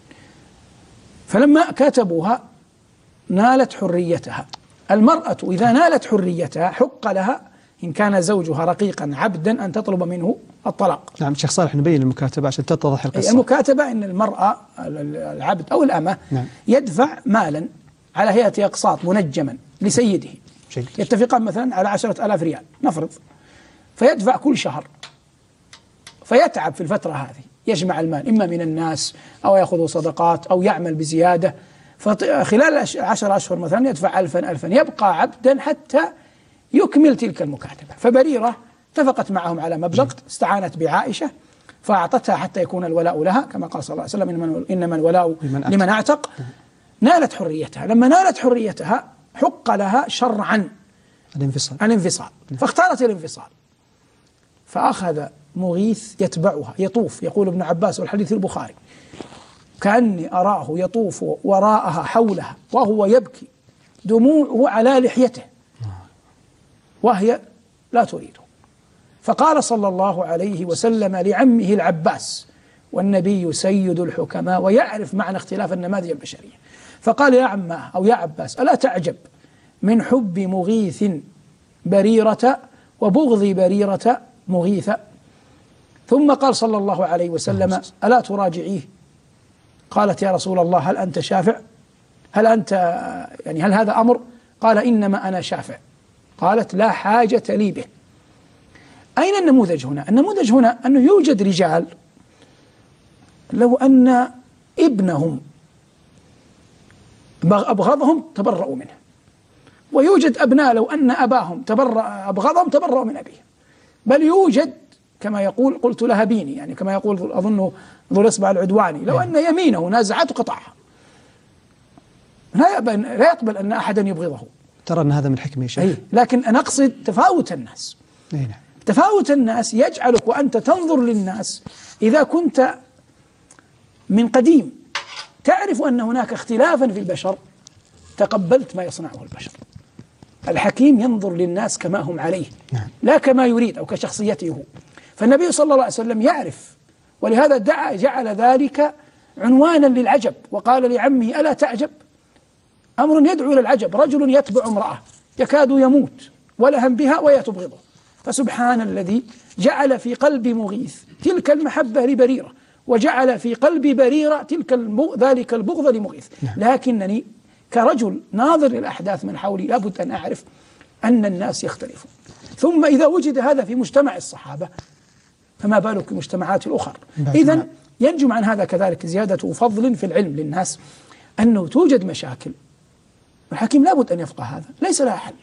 فلما كاتبوها نالت حريتها. المرأة إذا نالت حريتها حق لها إن كان زوجها رقيقا عبدا أن تطلب منه الطلاق. نعم شيخ صالح نبين المكاتبة عشان تتضح القصة. المكاتبة إن المرأة العبد أو الأمة يدفع مالا على هيئة أقساط منجما لسيده. يتفقان مثلا على 10,000 ريال نفرض، فيدفع كل شهر، فيتعب في الفترة هذه يجمع المال إما من الناس أو يأخذ صدقات أو يعمل بزيادة، فخلال 10 أشهر مثلا يدفع 1000 يبقى عبدا حتى يكمل تلك المكاتبة. فبريرة اتفقت معهم على مبلغ، استعانت بعائشة فأعطتها حتى يكون الولاء لها كما قال صلى الله عليه وسلم إنما الولاء لمن أعتق. نالت حريتها. لما نالت حريتها حق لها شرعا الانفصال، فاختارت الانفصال. فأخذ مغيث يتبعها يطوف، يقول ابن عباس والحديث البخاري كأني أراه يطوف وراءها حولها وهو يبكي دموعه على لحيته وهي لا تريده. فقال صلى الله عليه وسلم لعمه العباس، والنبي سيد الحكماء ويعرف معنى اختلاف النماذج البشرية، فقال يا عماه أو يا عباس ألا تعجب من حب مغيث بريرة وبغض بريرة مغيثة؟ ثم قال صلى الله عليه وسلم ألا تراجعيه؟ قالت يا رسول الله هل أنت شافع؟ هل أنت يعني هل هذا أمر؟ قال إنما أنا شافع. قالت لا حاجة لي به. أين النموذج هنا؟ النموذج هنا أنه يوجد رجال لو أن ابنهم أبغضهم تبرؤوا منه، ويوجد أبناء لو أن أباهم أبغضهم تبرؤوا من أبيه، بل يوجد كما يقول قلت لها بيني، يعني كما يقول أظن ذو الإصبع العدواني، لو أن يمينه نازعته قطعها، لا يقبل أن أحدا يبغضه. ترى أن هذا من حكمة يا شيخ. لكن أنا أقصد تفاوت الناس. نعم. تفاوت الناس يجعلك وأنت تنظر للناس، إذا كنت من قديم تعرف أن هناك اختلافا في البشر تقبلت ما يصنعه البشر. الحكيم ينظر للناس كما هم عليه لا كما يريد أو كشخصيته هو. فالنبي صلى الله عليه وسلم يعرف، ولهذا جعل ذلك عنوانا للعجب، وقال لعمه ألا تعجب؟ أمر يدعو إلى العجب، رجل يتبع امرأة يكاد يموت ولهم بها وهي تبغضه، فسبحان الذي جعل في قلب مغيث تلك المحبة لبريرة، وجعل في قلب بريرة ذلك البغض لمغيث. لكنني كرجل ناظر للأحداث من حولي لابد أن أعرف أن الناس يختلفون. ثم إذا وجد هذا في مجتمع الصحابة فما بالك المجتمعات الأخرى. إذن ينجم عن هذا كذلك زيادة فضل في العلم للناس، أنه توجد مشاكل والحكيم لابد أن يفقه هذا، ليس لها حل.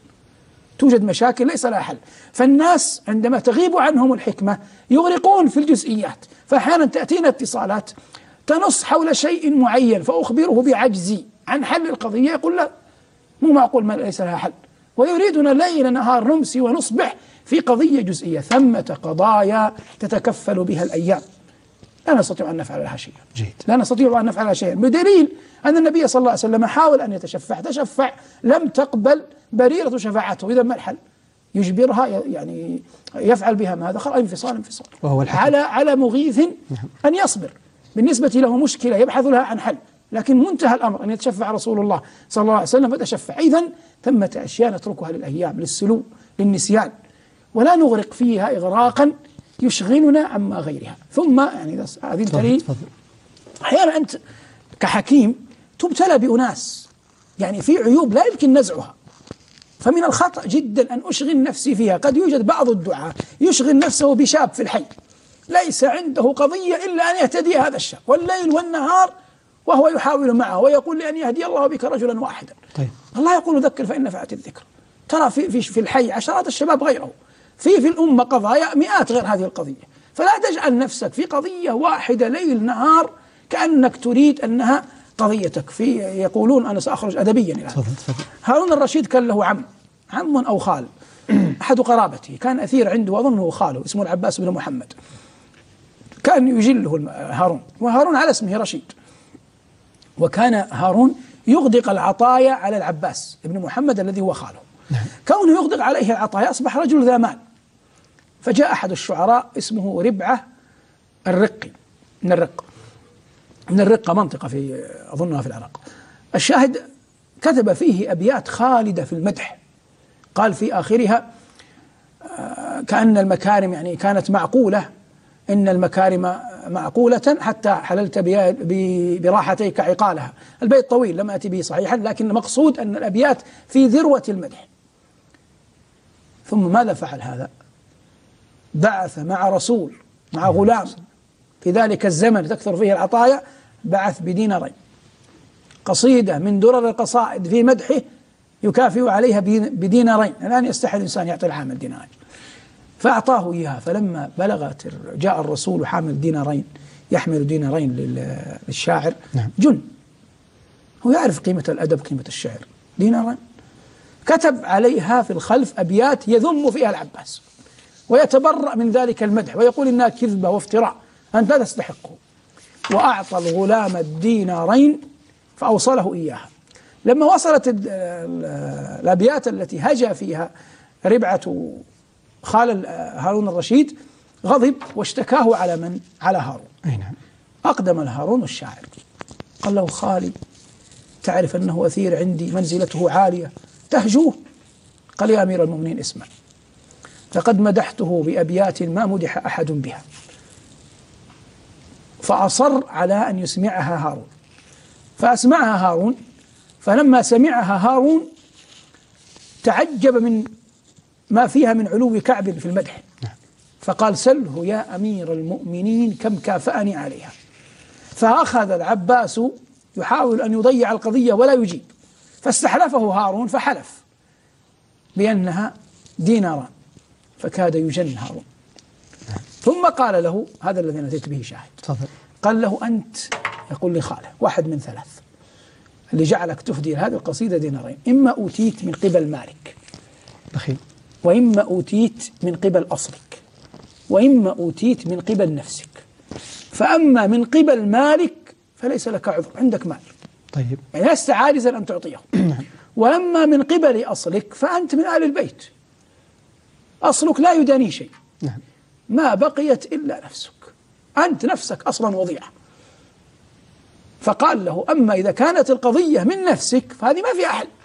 توجد مشاكل ليس لها حل، فالناس عندما تغيب عنهم الحكمة يغرقون في الجزئيات. فأحيانا تأتينا اتصالات تنص حول شيء معين فأخبره بعجزي عن حل القضية، يقول لا مو معقول ما ليس لها حل، ويريدنا ليل نهار نمسي ونصبح في قضية جزئية. ثمة قضايا تتكفل بها الأيام لا نستطيع أن نفعل لها شيئا. لا نستطيع أن نفعل لها شيئا، بدليل أن النبي صلى الله عليه وسلم حاول أن تشفع لم تقبل بريرة شفاعته. إذا ما الحل؟ يجبرها، يعني يفعل بها ماذا؟ خلاص انفصال وهو على مغيث أن يصبر. بالنسبة له مشكلة يبحث لها عن حل، لكن منتهى الأمر أن يتشفع رسول الله صلى الله عليه وسلم فتشفع. إذن ثمة أشياء نتركها للأيام، للسلو، للنسيان، ولا نغرق فيها إغراقا يشغلنا عما غيرها. ثم يعني هذه الدليل أحيانا أنت كحكيم تبتلى بأناس يعني في عيوب لا يمكن نزعها، فمن الخطأ جدا أن أشغل نفسي فيها. قد يوجد بعض الدعاة يشغل نفسه بشاب في الحي ليس عنده قضية إلا أن يهتدي هذا الشاب، والليل والنهار وهو يحاول معه ويقول لأن يهدي الله بك رجلا واحدا. الله يقول ذكر فإن نفعت الذكر. ترى في الحي عشرات الشباب غيره، في الأمة قضايا مئات غير هذه القضية، فلا تجعل نفسك في قضية واحدة ليل نهار كأنك تريد أنها قضيتك. يقولون أنا سأخرج أدبيا الآن. هارون الرشيد كان له عم أو خال، أحد قرابته كان أثير عنده أظنه خاله اسمه العباس بن محمد، كان يجله هارون، وهارون على اسمه رشيد، وكان هارون يغدق العطايا على العباس بن محمد الذي هو خاله. كونه يغدق عليه العطايا أصبح رجل ذا مال. فجاء أحد الشعراء اسمه ربعة الرقي من الرقة منطقة أظنها في العراق. الشاهد كتب فيه أبيات خالدة في المدح، قال في آخرها كأن المكارم يعني كانت معقولة، إن المكارم معقولة حتى حللت براحتيك عقالها. البيت طويل لم أتي به صحيحا، لكن المقصود أن الأبيات في ذروة المدح. ثم ماذا فعل هذا؟ بعث مع غلام في ذلك الزمن تكثر فيه العطايا، بعث بدينارين قصيدة من درر القصائد في مدحه يكافئ عليها بدينارين. الآن يستحي الإنسان يعطي العامل دينارين، فأعطاه إياها. فلما بلغت جاء الرسول حامل دينارين، يحمل دينارين للشاعر، جن، هو يعرف قيمة الأدب، قيمة الشعر، دينارين. كتب عليها في الخلف أبيات يذم فيها العباس ويتبرأ من ذلك المدح ويقول إنها كذبة وافتراء، أنت لا تستحقه. وأعطى الغلام الدينارين فأوصله إياها. لما وصلت الأبيات التي هجا فيها ربعة خال هارون الرشيد غضب واشتكاه على من؟ على هارون. نعم. أقدم الهارون الشاعر قال له: خالي تعرف أنه أثير عندي منزلته عالية تهجوه؟ قال: يا أمير المؤمنين اسمع، لقد مدحته بأبيات ما مدح أحد بها. فأصر على أن يسمعها هارون، فأسمعها هارون، فلما سمعها هارون تعجب من ما فيها من علو كعب في المدح، فقال: سله يا أمير المؤمنين كم كافأني عليها. فأخذ العباس يحاول أن يضيع القضية ولا يجيب، فاستحلفه هارون فحلف بأنها ديناران، فكاد يجن هارون. ثم قال له: هذا الذي أتيت به شاهد. تفضل. قال له: أنت، يقول لخاله، واحد من ثلاث اللي جعلك تفدي هذه القصيدة دينارين: إما أوتيت من قبل مالك بخيل، وإما أوتيت من قبل أصلك، وإما أوتيت من قبل نفسك. فأما من قبل مالك فليس لك عذر، عندك مال، طيب، يعني لست عاجزا أن تعطيه. وأما من قبل أصلك فأنت من آل البيت، أصلك لا يداني شيء، ما بقيت إلا نفسك، أنت نفسك أصلا وضيعة. فقال له: أما إذا كانت القضية من نفسك فهذه ما في أحد.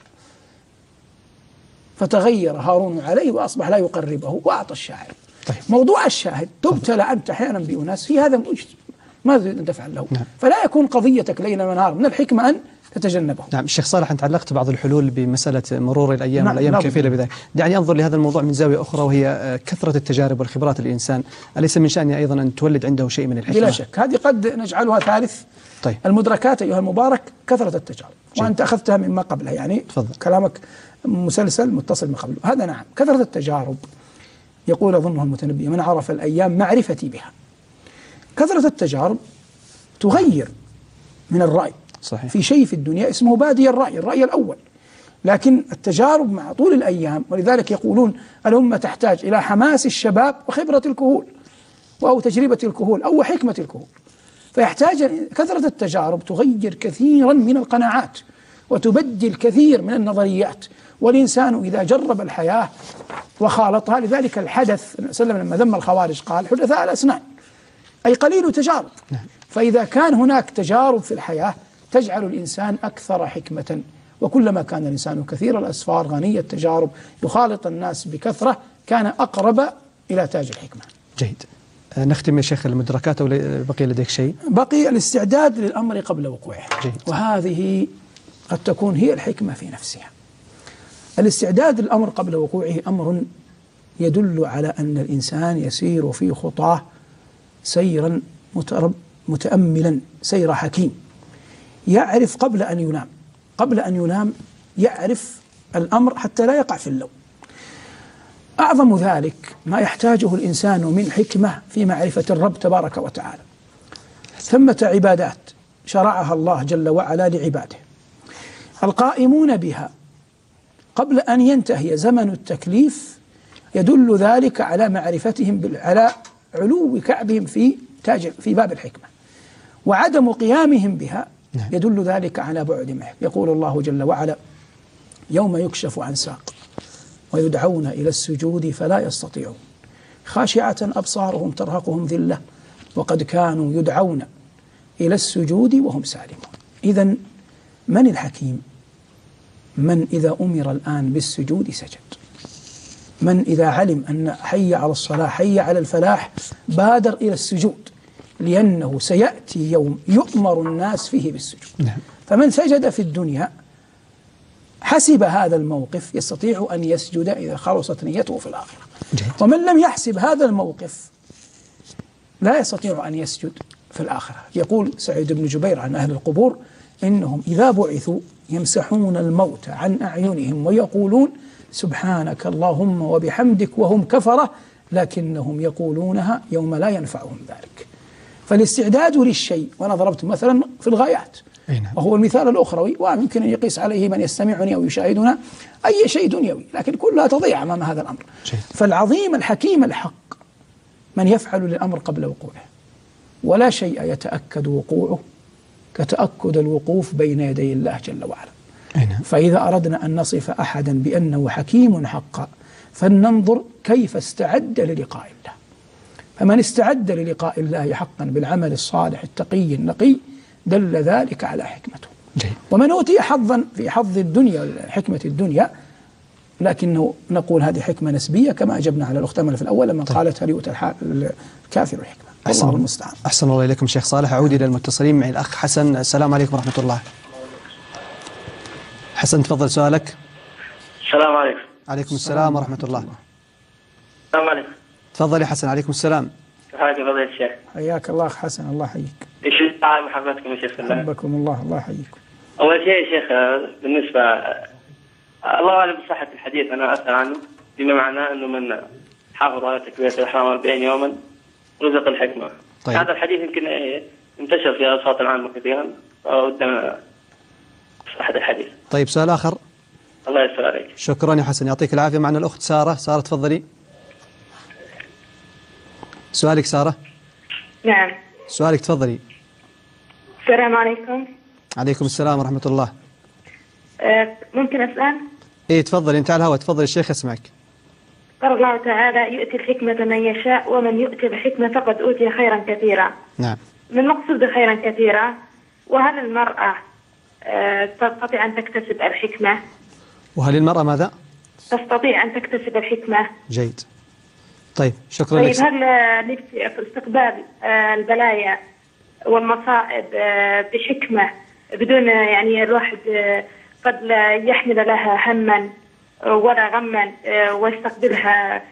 فتغير هارون عليه وأصبح لا يقربه وأعطى الشاعر. طيب. موضوع الشاهد: تبتلى أنت أحيانا بأناس في هذا ماذا أن تفعل له؟ فلا يكون قضيتك ليلا ونهارا، من الحكمة أن تتجنبه. نعم. الشيخ صالح، أنت علقت بعض الحلول بمسألة مرور الأيام والأيام كفيلة بذلك. دعني أنظر لهذا الموضوع من زاوية أخرى، وهي كثرة التجارب والخبرات الإنسان. أليس من شأنه أيضا أن تولد عنده شيء من الحكمة؟ بلا شك، هذه قد نجعلها ثالث. طيب. المدركات أيها المبارك كثرة التجارب، وأنت أخذتها مما قبلها، يعني تفضل. كلامك مسلسل متصل من قبله. هذا نعم، كثرة التجارب. يقول أظنه المتنبي: من عرف الأيام معرفتي بها. كثرة التجارب تغير من الرأي. صحيح. في شيء في الدنيا اسمه بادي الرأي، الرأي الأول، لكن التجارب مع طول الأيام، ولذلك يقولون الأمة تحتاج إلى حماس الشباب وخبرة الكهول، أو تجربة الكهول، أو حكمة الكهول. فيحتاج كثرة التجارب تغير كثيرا من القناعات وتبدل كثير من النظريات. والإنسان إذا جرب الحياة وخالطها، لذلك الحدث وسلم لما ذم الخوارج قال: حدثاء الأسنان، أي قليل تجارب. فإذا كان هناك تجارب في الحياة تجعل الإنسان أكثر حكمة، وكلما كان الإنسان كثير الأسفار غني التجارب يخالط الناس بكثرة كان أقرب إلى تاج الحكمة. جيد. نختم يا شيخ المدركات، أو بقي لديك شيء؟ بقي الاستعداد للأمر قبل وقوعه. جيد. وهذه قد تكون هي الحكمة في نفسها. الاستعداد للأمر قبل وقوعه أمر يدل على أن الإنسان يسير في خطاه سيرا متأملا، سير حكيم، يعرف قبل أن ينام، قبل أن ينام يعرف الأمر حتى لا يقع في اللوم. أعظم ذلك ما يحتاجه الإنسان من حكمة في معرفة الرب تبارك وتعالى. ثمة عبادات شرعها الله جل وعلا لعباده، القائمون بها قبل أن ينتهي زمن التكليف يدل ذلك على معرفتهم على علو كعبهم في باب الحكمة، وعدم قيامهم بها يدل ذلك على بعد منه. يقول الله جل وعلا: يوم يكشف عن ساق ويدعون إلى السجود فلا يستطيعون خاشعة أبصارهم ترهقهم ذلة وقد كانوا يدعون إلى السجود وهم سالمون. إذن من الحكيم؟ من إذا أمر الآن بالسجود سجد، من إذا علم أن حي على الصلاة حي على الفلاح بادر إلى السجود، لأنه سيأتي يوم يؤمر الناس فيه بالسجود. فمن سجد في الدنيا حسب هذا الموقف يستطيع أن يسجد إذا خلصت نيته في الآخرة. ومن لم يحسب هذا الموقف لا يستطيع أن يسجد في الآخرة. يقول سعيد بن جبير عن أهل القبور: إنهم إذا بعثوا يمسحون الموت عن أعينهم ويقولون سبحانك اللهم وبحمدك وهم كفرة، لكنهم يقولونها يوم لا ينفعهم ذلك. فالاستعداد للشيء، وأنا ضربت مثلا في الغايات وهو المثال الأخروي، ويمكن أن يقيس عليه من يستمعني أو يشاهدنا أي شيء دنيوي، لكن كلها تضيع أمام هذا الأمر. فالعظيم الحكيم الحق من يفعل للأمر قبل وقوعه، ولا شيء يتأكد وقوعه كتأكد الوقوف بين يدي الله جل وعلا. فإذا أردنا أن نصف أحدا بأنه حكيم حقا فلننظر كيف استعد للقاء الله. فمن استعد للقاء الله حقا بالعمل الصالح التقي النقي دل ذلك على حكمته. ومن أوتي حظا في حظ الدنيا حكمة الدنيا لكنه نقول هذه حكمة نسبية كما أجبنا على الأخت أمل في الأول لما قالت هل يؤتى الكافر الحكمة. الله المستعان. أحسن الله إليكم شيخ صالح. أعود إلى المتصلين معي الأخ حسن. السلام عليكم ورحمة الله. حسن تفضل سؤالك. السلام عليكم. عليكم السلام ورحمة الله. السلام عليكم. تفضل يا حسن. عليكم السلام. حياك فضيلة الشيخ. حياك الله أخ حسن الله يحييك. ايش الدعاء محبتكم يا شيخ الله. حبكم الله يحييكم. أول شيء يا شيخ بالنسبة الله أعلم بصحة الحديث أنا أسأل عنه بما معناه أنه من حافظ على تكبيرة الإحرام 40 يوما رزق الحكمة. طيب. هذا الحديث يمكن انتشر في الأوساط العامة كثيرا ودنا صحة الحديث. طيب سؤال آخر. الله يسر عليك. شكرا يا حسن يعطيك العافية. معنا الأخت سارة. سارة تفضلي. سؤالك سارة. نعم. سؤالك تفضلي. السلام عليكم. عليكم السلام ورحمة الله. ممكن أسأل؟ إيه تفضلي أنت على الهواء. تفضلي الشيخ يسمعك. قال الله تعالى يؤتي الحكمة من يشاء ومن يؤتي الحكمة فقد أوتي خيرا كثيرا. نعم. من المقصود بخيرا كثيرا وهل المرأة تستطيع أن تكتسب الحكمة؟ وهل المرأة ماذا؟ تستطيع أن تكتسب الحكمة. جيد. طيب شكرا طيب لك. هل نفسي في استقبال البلايا والمصائب بحكمة بدون يعني الواحد قد لا يحمل لها هما ولا غما ويستقبلها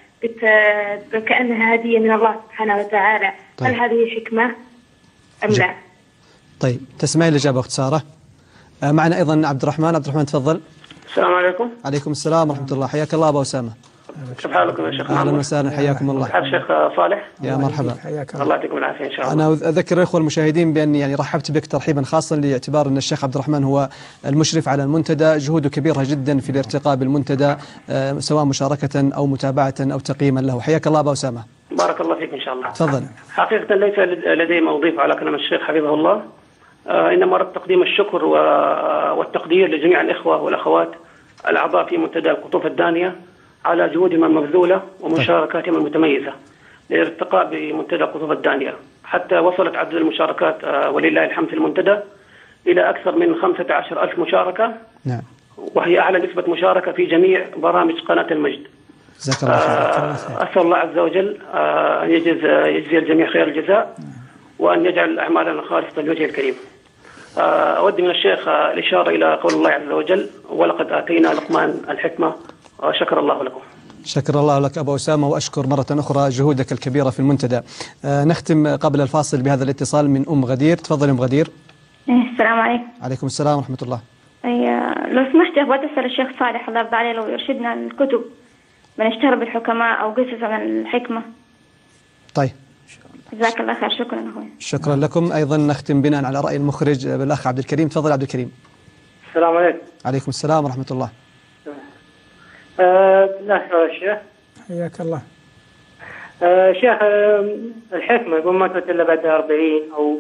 كأنها هدية من الله سبحانه وتعالى. طيب. هل هذه حكمة أم لا؟ طيب تسمعي الإجابة أخت سارة. معنا أيضا عبد الرحمن. عبد الرحمن تفضل. السلام عليكم. عليكم السلام ورحمة الله. حياك الله أبو أسامة. كيف حالكم يا شيخ؟ أهلا وسهلا حياكم الله. مرحبا شيخ صالح. يا مرحبا. الله يعطيكم العافية إن شاء الله. أنا أذكر الإخوة المشاهدين بأني يعني رحبت بك ترحيبا خاصا لاعتبار أن الشيخ عبد الرحمن هو المشرف على المنتدى. جهوده كبيرة جدا في الارتقاء بالمنتدى سواء مشاركة أو متابعة أو تقييما له. حياك الله أبو أسامة. بارك الله فيك إن شاء الله. تفضل. حقيقة ليس لدي ما أضيف على كلام الشيخ حفظه الله. إنما أردت تقديم الشكر والتقدير لجميع الإخوة والأخوات الأعضاء في منتدى القطوف الدانية على جهودهم المبذولة ومشاركاتهم المتميزة للارتقاء بمنتدى القطوف الدانية حتى وصلت عدد المشاركات ولله الحمد في المنتدى إلى أكثر من 15,000 مشاركة. نعم. وهي أعلى نسبة مشاركة في جميع برامج قناة المجد. جزاك الله خير. أسأل الله عز وجل أن يجزي الجميع خير الجزاء وأن يجعل أعمالنا خالصة لوجهه الكريم. أود من الشيخ الإشارة إلى قول الله عز وجل ولقد آتينا لقمان الحكمة وشكر الله لكم. شكر الله لك أبو أسامة وأشكر مرة أخرى جهودك الكبيرة في المنتدى. نختم قبل الفاصل بهذا الاتصال من أم غدير. تفضل أم غدير. السلام عليكم. عليكم السلام ورحمة الله. لو سمحت أبغى أسأل الشيخ صالح الله يرضى عليه لو يرشدنا الكتب من اشتهر بالحكماء أو قصص عن الحكمة. طيب. جزاك الله خير. شكرا أخوي. شكرا لكم. أيضا نختم بناء على رأي المخرج بالأخ عبد الكريم. تفضل عبد الكريم. السلام عليكم. عليكم السلام ورحمة الله. لا الشيخ. حياك الله. شيخ الحكمة يقول ما تؤتي إلا بعد 40 أو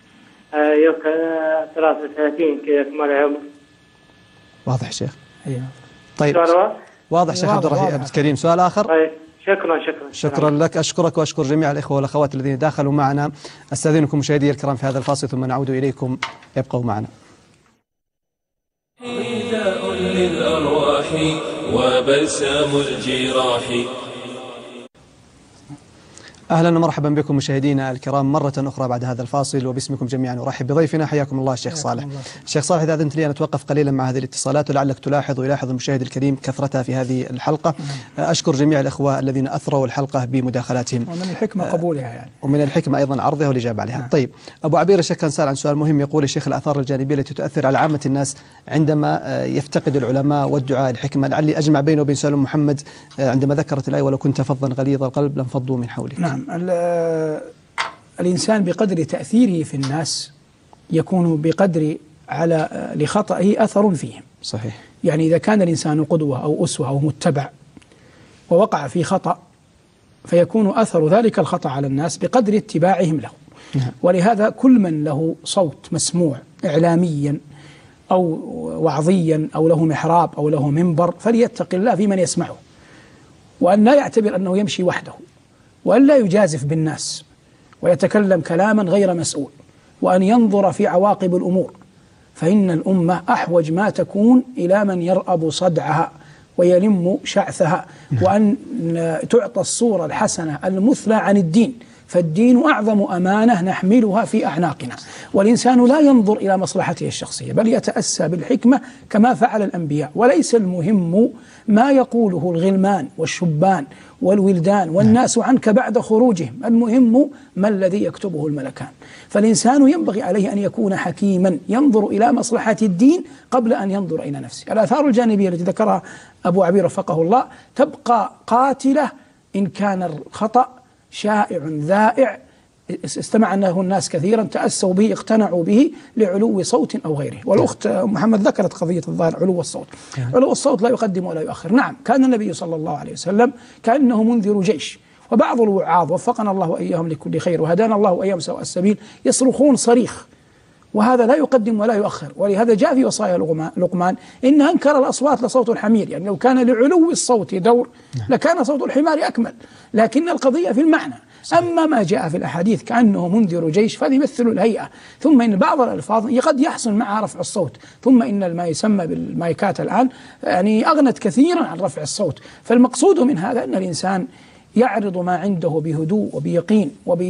33 كذا كمال العمر. واضح شيخ. أيوه. طيب. واضح شيخ عبد الكريم. سؤال آخر. طيب. شكرا. شكرا لك. أشكرك وأشكر جميع الإخوة والأخوات الذين داخلوا معنا. أستأذنكم مشاهدي الكرام في هذا الفاصل ثم نعود إليكم. ابقوا معنا. إيذاء للأرواح وبلسام الجراح. أهلا ومرحبا بكم مشاهدينا الكرام مرة أخرى بعد هذا الفاصل وباسمكم جميعا أرحب بضيفنا. حياكم الله الشيخ صالح. الشيخ صالح إذا أذنت لي أن أتوقف قليلا مع هذه الاتصالات ولعلك تلاحظ ويلاحظ المشاهد الكريم كثرتها في هذه الحلقة. أشكر جميع الإخوة الذين أثروا الحلقة بمداخلاتهم. ومن الحكمة قبولها يعني. ومن الحكمة أيضا عرضها والإجابة عليها. طيب أبو عبير الشيخ كان سأل عن سؤال مهم. يقول الشيخ الآثار الجانبية التي تؤثر على عامة الناس عندما يفتقد العلماء والدعاء الحكمة. لعلي أجمع بينه وبين سؤال محمد عندما ذكرت الآية ولو كنت فظا غليظ القلب لانفضوا من حولك. نعم. الإنسان بقدر تأثيره في الناس يكون بقدر لخطئه أثر فيهم. صحيح. يعني إذا كان الإنسان قدوة أو أسوة أو متبع ووقع في خطأ فيكون أثر ذلك الخطأ على الناس بقدر اتباعهم له. ولهذا كل من له صوت مسموع إعلاميا أو وعظيا أو له محراب أو له منبر فليتق الله في من يسمعه، وأن لا يعتبر أنه يمشي وحده، وأن لا يجازف بالناس ويتكلم كلاما غير مسؤول، وأن ينظر في عواقب الأمور، فإن الأمة أحوج ما تكون إلى من يرأب صدعها ويلم شعثها، وأن تعطى الصورة الحسنة المثلى عن الدين، فالدين أعظم أمانة نحملها في أعناقنا. والإنسان لا ينظر إلى مصلحته الشخصية بل يتأسى بالحكمة كما فعل الأنبياء. وليس المهم ما يقوله الغلمان والشبان والولدان والناس عنك بعد خروجهم، المهم ما الذي يكتبه الملكان. فالإنسان ينبغي عليه أن يكون حكيما ينظر إلى مصلحة الدين قبل أن ينظر إلى نفسه. الآثار الجانبية التي ذكرها أبو عبير وفقه الله تبقى قاتلة إن كان الخطأ شائع ذائع استمع له الناس كثيرا، تأسوا به، اقتنعوا به لعلو صوت أو غيره. والأخت محمد ذكرت قضية الظاهر علو الصوت. علو الصوت لا يقدم ولا يؤخر. نعم، كان النبي صلى الله عليه وسلم كأنه منذر جيش، وبعض الوعاظ وفقنا الله وإياهم لكل خير وهدانا الله وإياهم سواء السبيل يصرخون صريخ، وهذا لا يقدم ولا يؤخر. ولهذا جاء في وصايا لقمان إن أنكر الأصوات لصوت الحمير، يعني لو كان لعلو الصوت دور لكان صوت الحمار أكمل، لكن القضية في المعنى. أما ما جاء في الأحاديث كأنه منذر جيش فهذا يمثل الهيئة. ثم إن بعض الألفاظ قد يحصل معها رفع الصوت، ثم إن ما يسمى بالمايكات الآن يعني أغنت كثيرا عن رفع الصوت. فالمقصود من هذا أن الإنسان يعرض ما عنده بهدوء وبيقين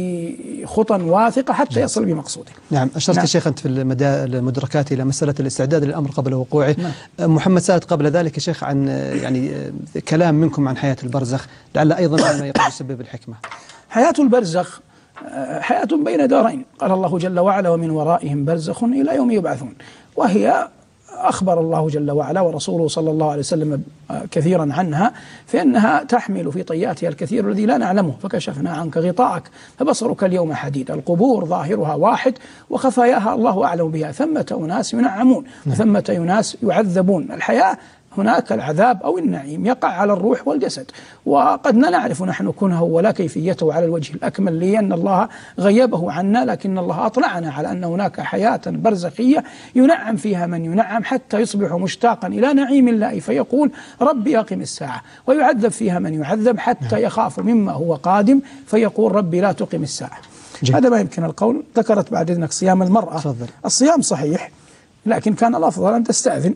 وبخطى واثقة حتى يصل بمقصوده. نعم، أشرت يا شيخ أنت في المدركات إلى مسألة الاستعداد للأمر قبل وقوعه. محمد سألت قبل ذلك يا شيخ عن يعني كلام منكم عن حياة البرزخ، لعل أيضا ما يسبب الحكمة. حياة البرزخ حياة بين دارين، قال الله جل وعلا ومن ورائهم برزخ إلى يوم يبعثون، وهي أخبر الله جل وعلا ورسوله صلى الله عليه وسلم كثيرا عنها، فإنها تحمل في طياتها الكثير الذي لا نعلمه، فكشفنا عنك غطاءك فبصرك اليوم حديد. القبور ظاهرها واحد وخفاياها الله أعلم بها، ثمة أناس ينعمون وثمة أناس يعذبون. الحياة هناك العذاب أو النعيم يقع على الروح والجسد، وقد لا نعرف نحن كنه ولا كيفيته على الوجه الأكمل لأن الله غيبه عنا، لكن الله أطلعنا على أن هناك حياة برزخية ينعم فيها من ينعم حتى يصبح مشتاقا إلى نعيم الله فيقول ربي أقم الساعة، ويعذب فيها من يعذب حتى يخاف مما هو قادم فيقول ربي لا تقم الساعة. هذا ما يمكن القول. ذكرت بعد إذنك صيام المرأة. فضل. الصيام صحيح، لكن كان الأفضل أن تستأذن،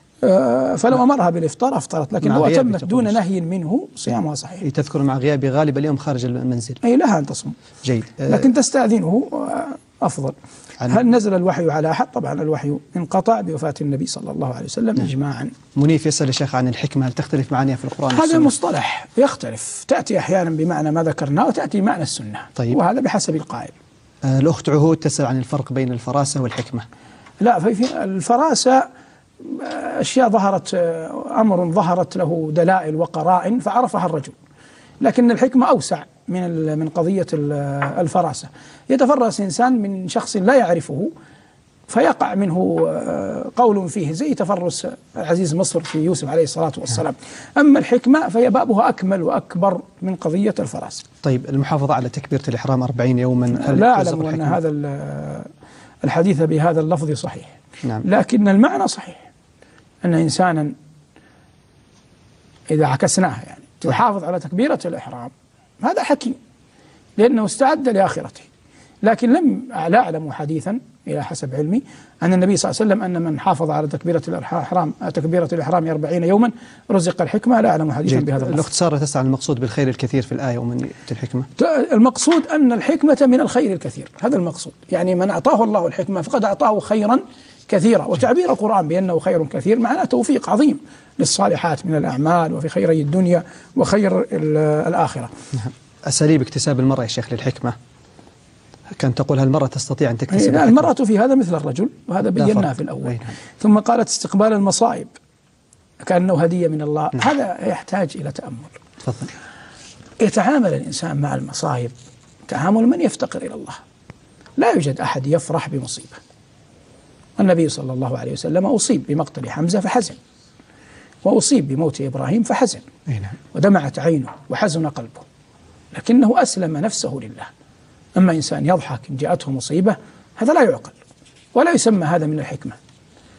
فلو أمرها بالإفطار أفطرت، لكن لو أتمت دون نهي منه صيامها صحيح. تذكر مع غياب غالب اليوم خارج المنزل أي لها أن تصوم. جيد. لكن تستأذنه أفضل. هل نزل الوحي على أحد؟ طبعا الوحي انقطع بوفاة النبي صلى الله عليه وسلم إجماعا. منيف يسأل يا شيخ عن الحكمة، هل تختلف معانيها في القرآن هذا مصطلح يختلف، تأتي أحيانا بمعنى ما ذكرناه وتأتي بمعنى السنة. طيب. وهذا بحسب القائل. الأخت عهود تسأل عن الفرق بين الفراسة والحكمة. لا، في الفراسة أشياء ظهرت، أمر ظهرت له دلائل وقرائن فعرفها الرجل، لكن الحكمة أوسع من قضية الفراسة. يتفرس إنسان من شخص لا يعرفه فيقع منه قول فيه زي تفرس عزيز مصر في يوسف عليه الصلاة والسلام. أما الحكمة فهي بابها أكمل وأكبر من قضية الفراسة. طيب، المحافظة على تكبيرة الإحرام 40 يوما، لا أعلم أن هذا الحديث بهذا اللفظ صحيح. نعم. لكن المعنى صحيح، أن إنسانا إذا عكسناها يعني يحافظ على تكبيرة الإحرام هذا حكيم لأنه استعد لآخرته. لكن لا أعلم حديثا إلى حسب علمي أن النبي صلى الله عليه وسلم أن من حافظ على تكبيرة الإحرام 40 يوما رزق الحكمة. لا أعلم حديثا بهذا. الأخت سارة تسأل عن المقصود بالخير الكثير في الآية ومن الحكمة. المقصود أن الحكمة من الخير الكثير، هذا المقصود. يعني من أعطاه الله الحكمة فقد أعطاه خيرا كثيرة. وتعبير القرآن بأنه خير كثير معناه توفيق عظيم للصالحات من الأعمال وفي خيري الدنيا وخير الآخرة. أساليب اكتساب المرأة يا شيخ للحكمة، كانت تقول هل المرأة تستطيع أن تكتسب؟ المرأة في هذا مثل الرجل، وهذا بيناه في الأول. ثم قالت استقبال المصائب كأنه هدية من الله. هذا يحتاج إلى تأمل. تفضل. يتعامل الإنسان مع المصائب تعامل من يفتقر إلى الله. لا يوجد أحد يفرح بمصيبة. النبي صلى الله عليه وسلم أصيب بمقتل حمزة فحزن، وأصيب بموت إبراهيم فحزن، ودمعت عينه وحزن قلبه، لكنه أسلم نفسه لله. أما إنسان يضحك إن جاءته مصيبة هذا لا يعقل ولا يسمى هذا من الحكمة.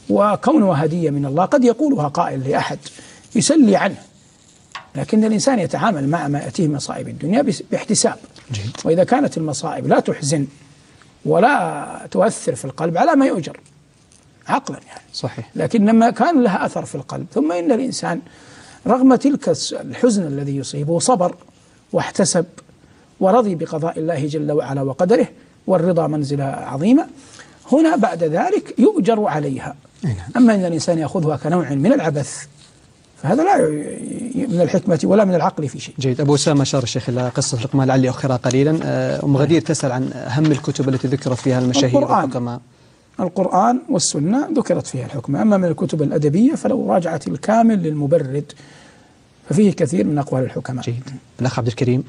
وكونها هدية من الله قد يقولها قائل لأحد يسلي عنه، لكن الإنسان يتعامل مع ما يأتيه مصائب الدنيا باحتساب. جيد. وإذا كانت المصائب لا تحزن ولا تؤثر في القلب على ما يؤجر عقلا يعني. صحيح. لكن لما كان لها أثر في القلب، ثم إن الإنسان رغم تلك الحزن الذي يصيبه صبر واحتسب ورضي بقضاء الله جل وعلا وقدره، والرضا منزلة عظيمة، هنا بعد ذلك يؤجر عليها. أما إن الإنسان يأخذها كنوع من العبث فهذا لا من الحكمة ولا من العقل في شيء. جيد. أبو أسامة أشار الشيخ إلى قصة لقمان، لعلي أخرها قليلا. أم غدير تسأل عن أهم الكتب التي ذكرت فيها المشاهير والحكماء. القرآن والسنة ذكرت فيها الحكمة، أما من الكتب الأدبية فلو راجعت الكامل للمبرد ففيه كثير من أقوال الحكماء. جيد. الأخ عبد الكريم.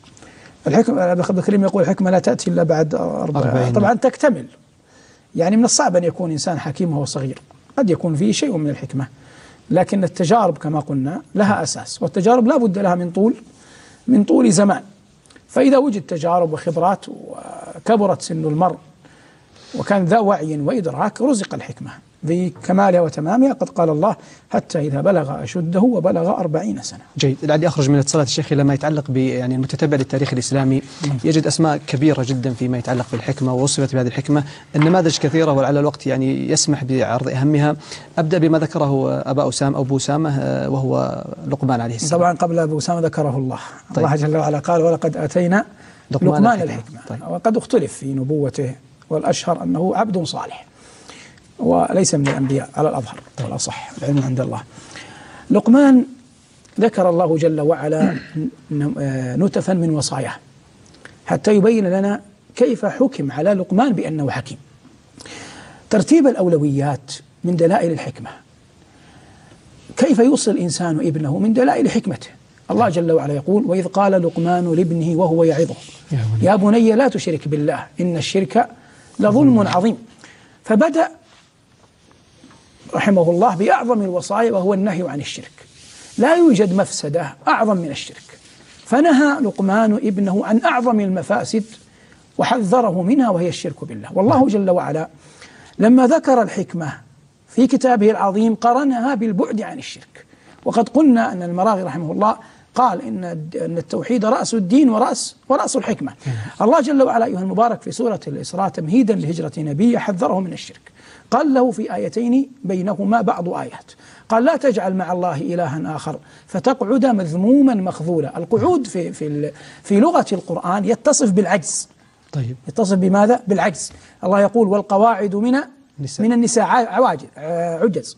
عبد الكريم يقول الحكمة لا تأتي إلا بعد 40. طبعا تكتمل، يعني من الصعب أن يكون إنسان حكيم وهو صغير، قد يكون فيه شيء من الحكمة، لكن التجارب كما قلنا لها أساس، والتجارب لا بد لها من طول زمان. فإذا وجد تجارب وخبرات وكبرت سن المرء وكان ذا وعي وإدراك رزق الحكمة بكمالها وتمامها. قد قال الله حتى إذا بلغ أشده وبلغ 40 سنة. جيد. لعلي أخرج من اتصالات الشيخ إلى ما يتعلق يعني المتتبع للتاريخ الإسلامي يجد أسماء كبيرة جدا فيما يتعلق بالحكمة ووصفت بهذه الحكمة، النماذج كثيرة ولعل الوقت يعني يسمح بعرض أهمها. أبدأ بما ذكره أبو أسامة وهو لقمان عليه السلام. طبعا قبل أبو أسامة ذكره الله. طيب. الله جل وعلا قال ولقد آتينا لقمان الحكمة. طيب. وقد اختلف في نبوته، والأشهر أنه عبد صالح وليس من الأنبياء على الأظهر والأصح، العلم عند الله. لقمان ذكر الله جل وعلا نتفا من وصاياه حتى يبين لنا كيف حكم على لقمان بأنه حكيم. ترتيب الأولويات من دلائل الحكمة. كيف يوصي الإنسان ابنه من دلائل حكمته. الله جل وعلا يقول وإذ قال لقمان لابنه وهو يعظه يا بني لا تشرك بالله إن الشرك لظلم عظيم. فبدأ رحمه الله بأعظم الوصايا وهو النهي عن الشرك. لا يوجد مفسدة أعظم من الشرك، فنهى لقمان ابنه عن أعظم المفاسد وحذره منها وهي الشرك بالله. والله جل وعلا لما ذكر الحكمة في كتابه العظيم قرنها بالبعد عن الشرك. وقد قلنا أن المراغي رحمه الله قال إن التوحيد رأس الدين ورأس الحكمة. الله جل وعلا أيها المبارك في سورة الإسراء تمهيدا لهجرة نبيه حذره من الشرك، قال له في آيتين بينهما بعض آيات، قال لا تجعل مع الله إلها آخر فتقعد مذموما مخذولا. القعود في لغة القرآن يتصف بالعجز. طيب. يتصف بماذا؟ بالعجز. الله يقول والقواعد من النساء عجز،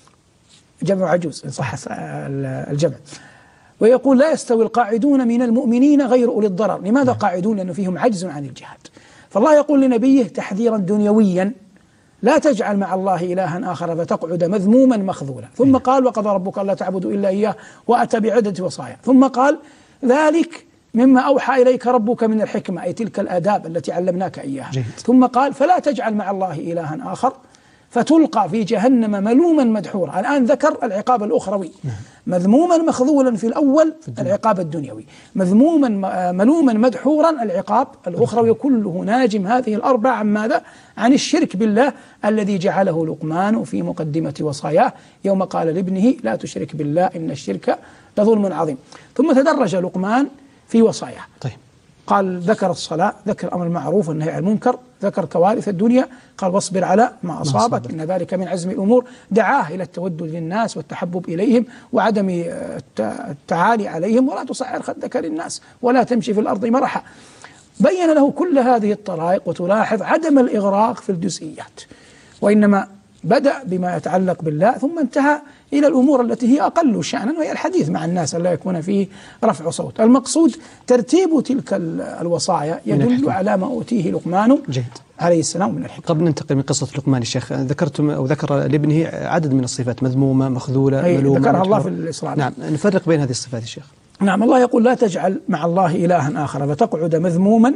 جمع عجوز إن صح الجمع. ويقول لا يستوي القاعدون من المؤمنين غير أولي الضرر. لماذا قاعدون؟ لأنه فيهم عجز عن الجهاد. فالله يقول لنبيه تحذيرا دنيويا لا تجعل مع الله إلها آخر فتقعد مذموما مخذولا. ثم قال وقضى ربك ألا تعبدوا إلا إياه وأتى بعدة وصايا. ثم قال ذلك مما أوحى إليك ربك من الحكمة، أي تلك الآداب التي علمناك إياها. جيد. ثم قال فلا تجعل مع الله إلها آخر فتلقى في جهنم ملوما مدحورا. الآن ذكر العقاب الأخروي. مذموما مخذولا في الأول العقاب الدنيوي، مذموما ملوما مدحورا العقاب الأخروي، كله ناجم هذه الأربعة عن ماذا؟ عن الشرك بالله الذي جعله لقمان في مقدمة وصاياه يوم قال لابنه لا تشرك بالله إن الشرك لظلم عظيم. ثم تدرج لقمان في وصاياه. طيب. قال ذكر الصلاة، ذكر الأمر المعروف والنهي عن المنكر، ذكر كوارث الدنيا، قال واصبر على ما أصابك إن ذلك من عزم الأمور. دعاه إلى التودد للناس والتحبب إليهم وعدم التعالي عليهم، ولا تصعر خدك للناس ولا تمشي في الأرض مرحا. بين له كل هذه الطرائق، وتلاحظ عدم الإغراق في الجزئيات، وإنما بدأ بما يتعلق بالله ثم انتهى إلى الأمور التي هي أقل شأنا وهي الحديث مع الناس لا يكون فيه رفع صوت. المقصود ترتيب تلك الوصايا يدل على ما أوتيه لقمان عليه السلام من الحكمة. قبل ننتقل من قصة لقمان الشيخ، ذكرتم أو ذكر لابنه عدد من الصفات مذمومة مخذولة ملومة ذكرها الله في الإسراء. نعم، نفرق بين هذه الصفات الشيخ. نعم، الله يقول لا تجعل مع الله إلها آخر فتقعد مذموما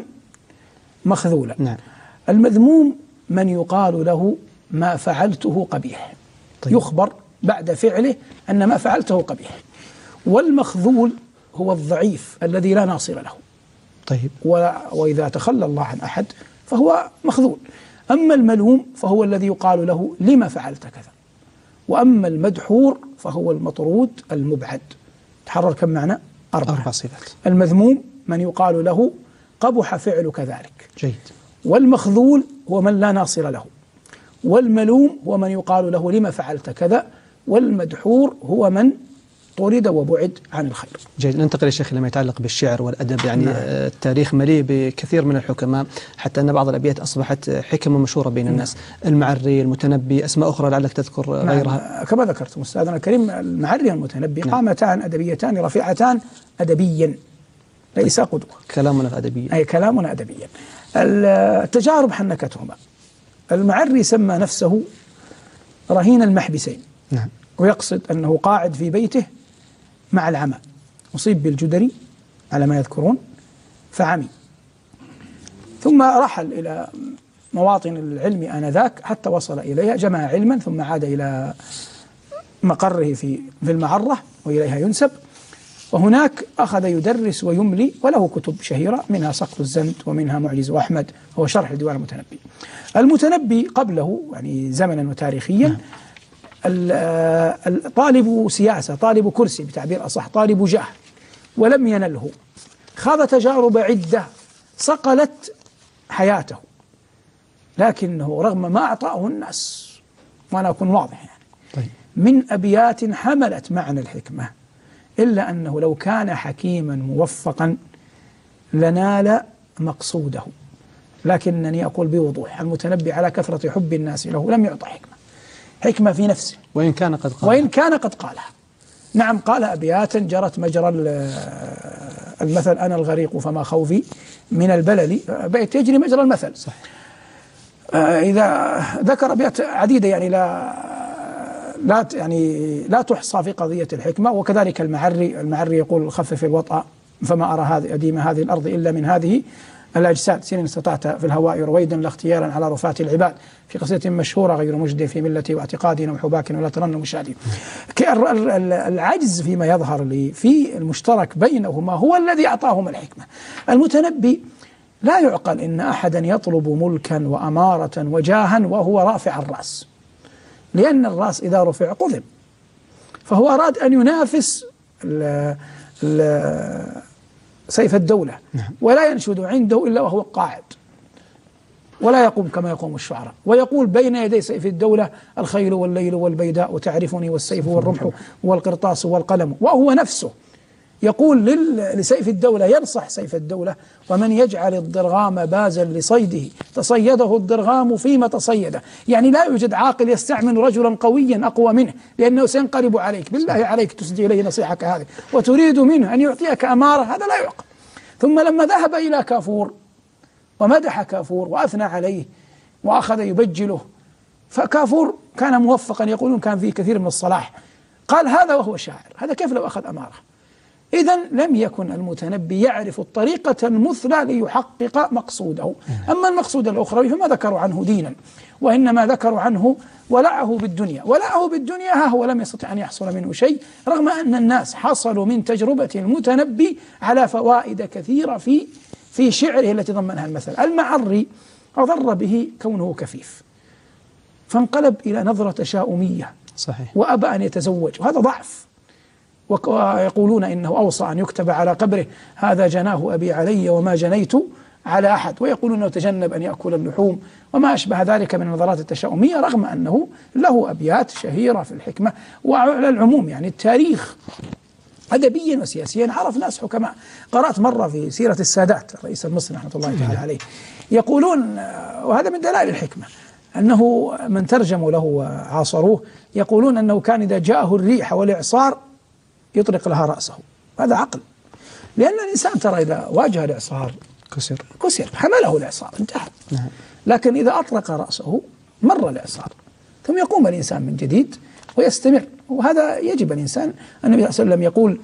مخذولا. نعم. المذموم من يقال له ما فعلته قبيح. طيب. يخبر بعد فعله أن ما فعلته قبيح. والمخذول هو الضعيف الذي لا ناصر له. طيب. وإذا تخلى الله عن أحد فهو مخذول. أما الملوم فهو الذي يقال له لما فعلت كذا، وأما المدحور فهو المطرود المبعد. تحرر كم معنى؟ 4 صفات. المذموم من يقال له قبح فعلك ذلك. جيد. والمخذول هو من لا ناصر له. والملوم هو من يقال له لما فعلت كذا. والمدحور هو من طرد وبعد عن الخير. جيد. ننتقل يا شيخ لما يتعلق بالشعر والأدب. يعني التاريخ مليء بكثير من الحكماء، حتى أن بعض الأبيات أصبحت حكمة مشهورة بين الناس. المعري، المتنبي، أسماء أخرى لعلك تذكر غيرها. كما ذكرت أستاذنا الكريم، المعري والمتنبي قامتان أدبيتان رفيعتان أدبيا، ليس قدوة. كلامنا أدبيا. أي كلامنا أدبيا. التجارب حنكتهما. المعري سمى نفسه رهين المحبسين. نعم. ويقصد أنه قاعد في بيته مع العمى، أصيب بالجدري على ما يذكرون فعمي، ثم رحل إلى مواطن العلم آنذاك حتى وصل إليها، جمع علما ثم عاد إلى مقره في المعرة وإليها ينسب، وهناك أخذ يدرس ويملي، وله كتب شهيرة منها سقط الزند ومنها معجز أحمد هو شرح ديوان المتنبي. المتنبي قبله يعني زمنا وتاريخيا طالب سياسة، طالب كرسي بتعبير أصح، طالب جاه، ولم ينله، خاض تجارب عدة صقلت حياته، لكنه رغم ما أعطاه الناس، وأنا أكون واضح يعني طيب. من أبيات حملت معنى الحكمة، إلا أنه لو كان حكيما موفقا لنال مقصوده. لكنني أقول بوضوح، المتنبي على كثرة حب الناس له لم يعطى حكمة في نفسه، وإن كان قد قالها. نعم قال أبياتا جرت مجرى المثل، أنا الغريق فما خوفي من البلل، بيت يجري مجرى المثل. صح. إذا ذكر أبيات عديدة يعني لا تحصى في قضية الحكمة. وكذلك المعري يقول خفف الوطأ فما أرى أديم هذه الأرض إلا من هذه الأجساد، سن استطعت في الهواء رويدا لا اختيارا على رفات العباد، في قصيدة مشهورة غير مجد في ملتي واعتقادي وحباك ولا ترن مشادي. العجز فيما يظهر لي في المشترك بينهما هو الذي أعطاهما الحكمة. المتنبي لا يعقل إن أحدا يطلب ملكا وأمارة وجاها وهو رافع الرأس، لأن الرأس إذا رفع قضم، فهو أراد أن ينافس سيف الدولة، ولا ينشد عنده إلا وهو قاعد، ولا يقوم كما يقوم الشعراء، ويقول بين يدي سيف الدولة الخيل والليل والبيداء وتعرفني والسيف والرمح والقرطاس والقلم، وهو نفسه يقول لسيف الدولة، ينصح سيف الدولة: ومن يجعل الضرغام بازا لصيده تصيده الضرغام فيما تصيده. يعني لا يوجد عاقل يستعمل رجلا قويا أقوى منه، لأنه سينقلب عليك. بالله عليك تسدي إليه نصيحك هذه وتريد منه أن يعطيك أمارة، هذا لا يعقل. ثم لما ذهب إلى كافور ومدح كافور وأثنى عليه وأخذ يبجله، فكافور كان موفقا، يقولون كان فيه كثير من الصلاح، قال هذا وهو شاعر، هذا كيف لو أخذ أمارة؟ إذن لم يكن المتنبي يعرف الطريقة المثلى ليحقق مقصوده. أما المقصود الأخروي فما ذكروا عنه دينا، وإنما ذكروا عنه ولعه بالدنيا. ولعه بالدنيا ها هو لم يستطع أن يحصل منه شيء، رغم أن الناس حصلوا من تجربة المتنبي على فوائد كثيرة في شعره التي ضمنها المثل. المعري أضر به كونه كفيف، فانقلب إلى نظرة تشاؤمية، صحيح، وأبى أن يتزوج، وهذا ضعف. ويقولون إنه أوصى أن يكتب على قبره: هذا جناه أبي علي وما جنيت على أحد. ويقولون أنه تجنب أن يأكل اللحوم وما أشبه ذلك من النظرات التشاؤمية، رغم أنه له أبيات شهيرة في الحكمة. وعلى العموم يعني التاريخ أدبيا وسياسيا عرف ناس حكماء. قرأت مرة في سيرة السادات الرئيس المصري رحمة الله تعالى عليه، يقولون، وهذا من دلائل الحكمة، أنه من ترجموا له وعاصروه يقولون أنه كان إذا جاءه الريح والإعصار يطرق لها رأسه. هذا عقل، لأن الإنسان ترى إذا واجه الإعصار كسر، حمله الإعصار، انتهى. لكن إذا أطلق رأسه مر الإعصار، ثم يقوم الإنسان من جديد ويستمر. وهذا يجب الإنسان. النبي صلى الله عليه وسلم يقول: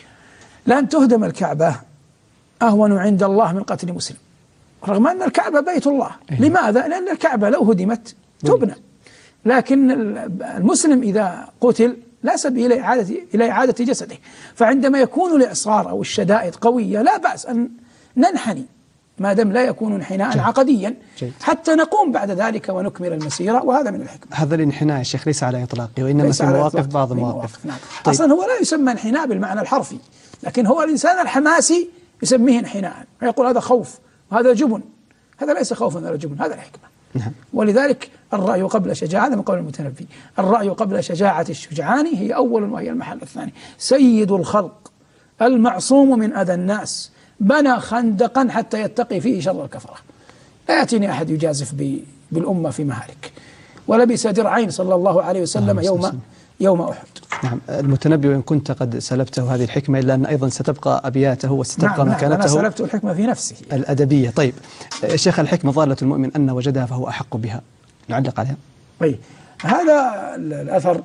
لأن تهدم الكعبة أهون عند الله من قتل مسلم، رغم أن الكعبة بيت الله. لماذا؟ لأن الكعبة لو هدمت تبنى، لكن المسلم إذا قتل لا سبيل إلى إعادة جسده. فعندما يكون الإعصار أو الشدائد قوية لا بأس أن ننحني ما دام لا يكون انحناء عقديا حتى نقوم بعد ذلك ونكمل المسيرة، وهذا من الحكمة. هذا الانحناء يا شيخ ليس على إطلاقه، وإنما في مواقف بعض المواقف. نعم. طيب. أصلا هو لا يسمى انحناء بالمعنى الحرفي، لكن هو الإنسان الحماسي يسميه انحناء، ويقول هذا خوف وهذا جبن. هذا ليس خوفا ولا جبن، هذا الحكمة. نعم. ولذلك الرأي قبل شجاعة، هذا من قول المتنبي، الرأي قبل شجاعة الشجعان هي أول وهي المحل الثاني. سيد الخلق المعصوم من أذى الناس بنى خندقا حتى يتقي فيه شر الكفرة. لا يأتيني أحد يجازف بالأمة في مهالك، ولبس درعين صلى الله عليه وسلم يوم أحد. نعم. المتنبي وإن كنت قد سلبته هذه الحكمة إلا أن أيضا ستبقى أبياته وستبقى مكانته. أنا سلبت الحكمة في نفسه الأدبية. طيب شيخ، الحكمة ضالة المؤمن أن وجدها فهو أحق بها، نعلق عليها. طيب هذا الأثر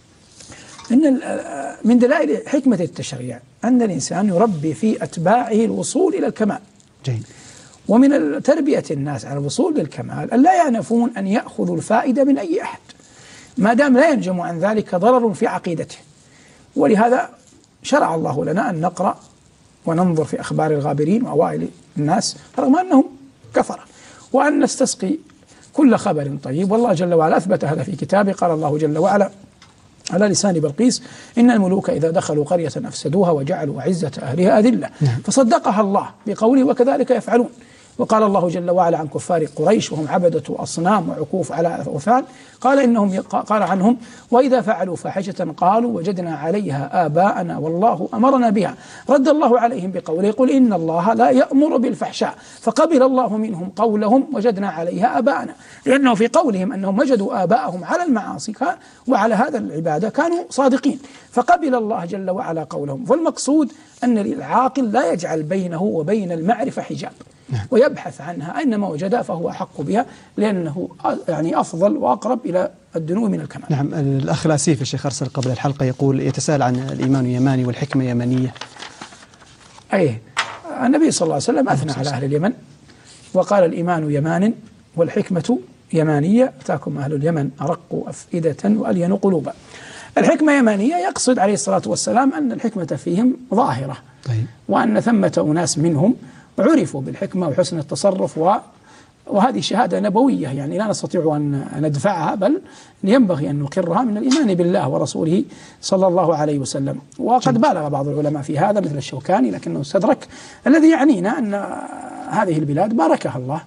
إن من دلائل حكمة التشريع أن الإنسان يربي في أتباعه الوصول إلى الكمال. جيد. ومن تربية الناس على الوصول للكمال أن لا يعنفون أن يأخذوا الفائدة من أي أحد ما دام لا ينجم عن ذلك ضرر في عقيدته. ولهذا شرع الله لنا أن نقرأ وننظر في أخبار الغابرين وأوائل الناس رغم أنهم كفرة، وأن نستسقي كل خبر طيب. والله جل وعلا أثبت هذا في كتابه. قال الله جل وعلا على لسان بلقيس: إن الملوك إذا دخلوا قرية أفسدوها وجعلوا أعزة أهلها أذلة. فصدقها الله بقوله وكذلك يفعلون. وقال الله جل وعلا عن كفار قريش وهم عبدة أصنام وعكوف على أوثان، قال عنهم: وإذا فعلوا فاحشة قالوا وجدنا عليها آباءنا والله أمرنا بها. رد الله عليهم بقوله: يقول إن الله لا يأمر بالفحشاء. فقبل الله منهم قولهم وجدنا عليها آباءنا، لأنه في قولهم أنهم وجدوا آباءهم على المعاصي وعلى هذا العبادة كانوا صادقين، فقبل الله جل وعلا قولهم. والمقصود أن العاقل لا يجعل بينه وبين المعرفة حجاب، ويبحث عنها أينما وجدها فهو أحق بها، لأنه يعني أفضل وأقرب إلى الدنو من الكمال. نعم. الأخ لاسيف الشيخ أرسل قبل الحلقة يقول يتساءل عن الإيمان يماني والحكمة يمنية. أيه، النبي صلى الله عليه وسلم أثنى على أهل اليمن وقال: الإيمان يمان والحكمة يمانية، أتاكم أهل اليمن أرق أفئدة وألين قلوبا. الحكمة يمانية يقصد عليه الصلاة والسلام أن الحكمة فيهم ظاهرة. طيب. وأن ثمة أناس منهم عرفوا بالحكمة وحسن التصرف، وهذه شهادة نبوية يعني لا نستطيع أن ندفعها، بل ينبغي أن نقرها من الإيمان بالله ورسوله صلى الله عليه وسلم. وقد بالغ بعض العلماء في هذا مثل الشوكاني، لكنه استدرك. الذي يعنينا أن هذه البلاد باركها الله،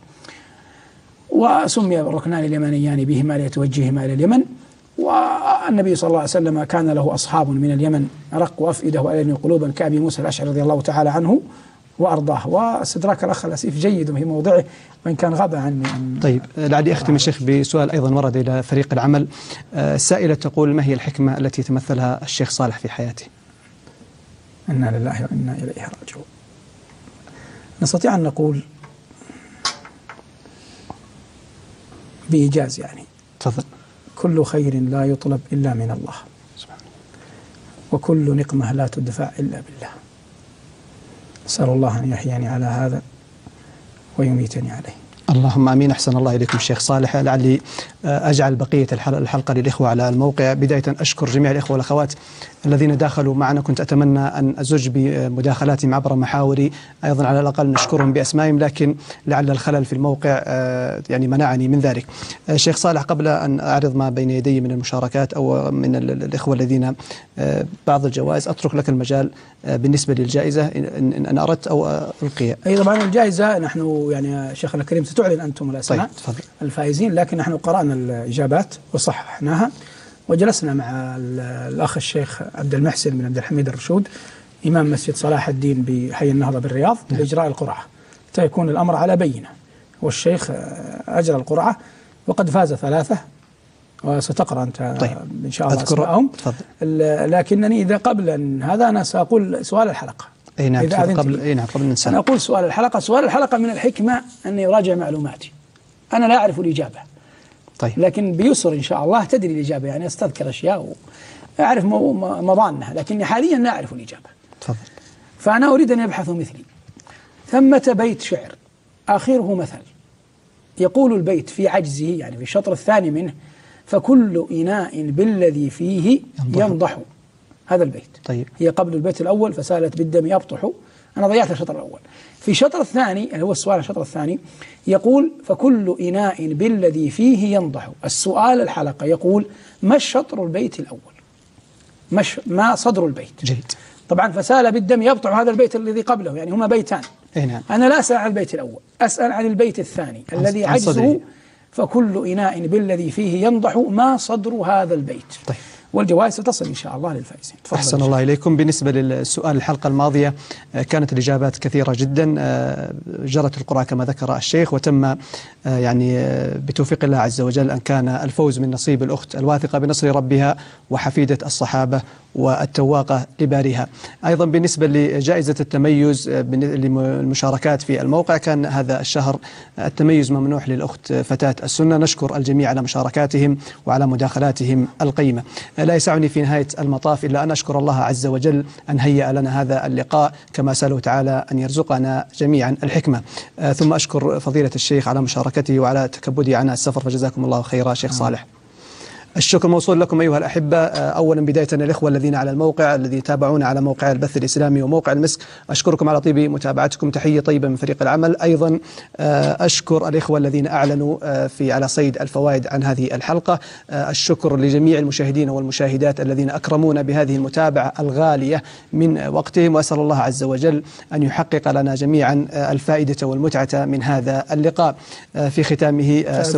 وسمي الركنان اليمانيان بهما ليتوجههما إلى اليمن. والنبي صلى الله عليه وسلم كان له أصحاب من اليمن رقوا أفئدة وألين قلوبا كأبي موسى الأشعري رضي الله تعالى عنه وأرضاه. واستدراك الأخ الأسيف جيد في موضعه وإن كان غاب عني. طيب لعلي أختم الشيخ بسؤال أيضا ورد إلى فريق العمل. السائلة تقول: ما هي الحكمة التي تمثلها الشيخ صالح في حياته؟ إنا لله وإنا إليه راجعون. نستطيع أن نقول بإيجاز يعني: تفضل. كل خير لا يطلب إلا من الله، وكل نقمة لا تدفع إلا بالله. أسأل الله أن يحييني على هذا ويميتني عليه. اللهم امين. احسن الله اليكم الشيخ صالح. لعلي اجعل بقيه الحلقه للاخوه على الموقع. بدايه اشكر جميع الاخوه والاخوات الذين داخلوا معنا. كنت اتمنى ان ازج بمداخلاتهم عبر محاوري، ايضا على الاقل نشكرهم باسمائهم، لكن لعل الخلل في الموقع يعني منعني من ذلك. الشيخ صالح، قبل ان اعرض ما بين يدي من المشاركات او من الاخوه الذين بعض الجوائز، اترك لك المجال بالنسبه للجائزه ان اردت او القي. اي طبعا الجائزه نحن يعني شيخنا الكريم ستعلن انتم الاسماء الفائزين، لكن نحن قرانا الاجابات وصححناها وجلسنا مع الاخ الشيخ عبد المحسن بن عبد الحميد الرشود امام مسجد صلاح الدين بحي النهضه بالرياض لاجراء القرعه، حتى يكون الامر على بينه. والشيخ اجرى القرعه وقد فاز 3، وستقرأ أنت طيب. إن شاء الله أسمائهم. لكنني إذا قبل هذا أنا سأقول سؤال الحلقة. أي نعم. قبل ننسى. أنا أقول سؤال الحلقة. سؤال الحلقة من الحكمة أن يراجع معلوماتي. أنا لا أعرف الإجابة. طيب. لكن بيسر إن شاء الله تدري الإجابة، يعني أستذكر أشياء وأعرف مضانها، لكني حاليا لا أعرف الإجابة. تفضل. فأنا أريد أن يبحثوا مثلي. ثمة بيت شعر آخره مثل، يقول البيت في عجزه يعني في الشطر الثاني منه: فكل إناء بالذي فيه ينضح. هذا البيت. طيب. هي قبل البيت الأول: فسالت بالدم يبطح أنا ضيعت الشطر الأول. في الشطر الثاني اللي هو السؤال الشطر الثاني يقول فكل إناء بالذي فيه ينضح. السؤال الحلقة يقول ما الشطر البيت الأول؟ ما صدر البيت؟ جيد. طبعا فسال بالدم يبطع هذا البيت الذي قبله، يعني هما بيتان. نعم. أنا لا أسأل عن البيت الأول، أسأل عن البيت الثاني الذي عجزه فكل إناء بالذي فيه ينضح ما صدر هذا البيت. طيب. والجوائز ستصل إن شاء الله للفائزين. أحسن الله إليكم. بالنسبة للسؤال الحلقة الماضية كانت الإجابات كثيرة جدا، جرت القرعة كما ذكر الشيخ، وتم يعني بتوفيق الله عز وجل أن كان الفوز من نصيب الأخت الواثقة بنصر ربها وحفيدة الصحابة والتواقة لبارها. أيضا بالنسبة لجائزة التميز للمشاركات في الموقع، كان هذا الشهر التميز ممنوح للأخت فتاة السنة. نشكر الجميع على مشاركاتهم وعلى مداخلاتهم القيمة. لا يسعني في نهاية المطاف إلا أن أشكر الله عز وجل أن هيأ لنا هذا اللقاء، كما أسأله تعالى أن يرزقنا جميعا الحكمة. ثم أشكر فضيلة الشيخ على مشاركته وعلى تكبده عن السفر، فجزاكم الله خيرا شيخ صالح. الشكر موصول لكم أيها الأحبة. أولا بداية الإخوة الذين على الموقع الذي تابعونا على موقع البث الإسلامي وموقع المسك، أشكركم على طيب متابعتكم، تحية طيبة من فريق العمل. أيضا أشكر الإخوة الذين أعلنوا على صيد الفوائد عن هذه الحلقة. الشكر لجميع المشاهدين والمشاهدات الذين أكرمونا بهذه المتابعة الغالية من وقتهم، وأسأل الله عز وجل أن يحقق لنا جميعا الفائدة والمتعة من هذا اللقاء. في ختامه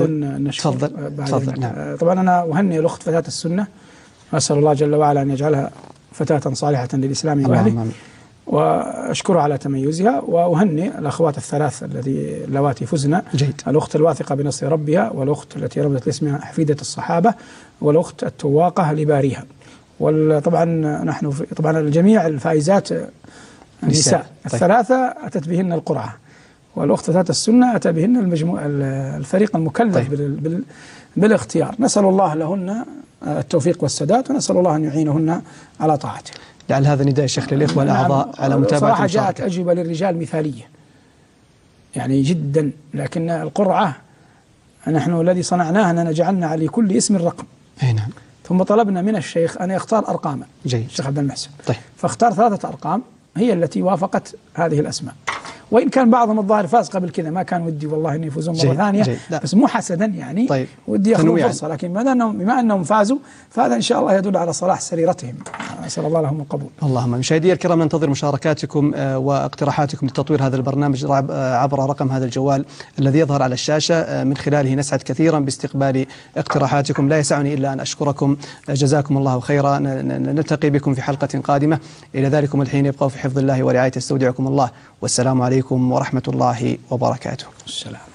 تفضل. نعم. طبعا أنا أهنئ الأخت فتاة السنة، أسأل الله جل وعلا أن يجعلها فتاة صالحة للإسلام وأهله، وأشكرها على تميزها، وأهنئ الأخوات الثلاث اللواتي فزنا. جيد. الأخت الواثقة بنصر ربها، والأخت التي رمزت لاسمها حفيدة الصحابة، والأخت التواقة لباريها. وطبعا نحن طبعا الجميع الفائزات النساء الثلاثة أتت بهن القرعة، والأخت فتاة السنة أتى بهن الفريق المكلف بالاختيار. نسأل الله لهن التوفيق والسداد، ونسأل الله أن يعينهن على طاعته. لعل هذا نداء الشيخ للإخوة الأعضاء على متابعة صراحة جاءت أجوبة للرجال مثالية يعني جدا، لكن القرعة نحن الذي صنعناه أننا جعلنا لكل اسم رقم. نعم. ثم طلبنا من الشيخ أن يختار أرقاما. جيد. الشيخ عبد المحسن. طيب. فاختار 3 أرقام هي التي وافقت هذه الأسماء، وإن كان بعضهم الظاهر فاز قبل كذا، ما كان ودي والله أن يفوزون مرة ثانية، بس مو حسدا يعني. طيب. ودي يأخذون فرصة، لكن بما أنهم فازوا فهذا إن شاء الله يدل على صلاح سريرتهم. أسأل الله لهم القبول. اللهم. مشاهدي الكرام، ننتظر مشاركاتكم واقتراحاتكم لتطوير هذا البرنامج عبر رقم هذا الجوال الذي يظهر على الشاشة، من خلاله نسعد كثيرا باستقبال اقتراحاتكم. لا يسعني إلا أن أشكركم، جزاكم الله خيرا. نلتقي بكم في حلقة قادمة. إلى ذلكم الحين ابقوا في حفظ الله ورعايته، استودعكم الله، والسلام عليكم ورحمة الله وبركاته. السلام.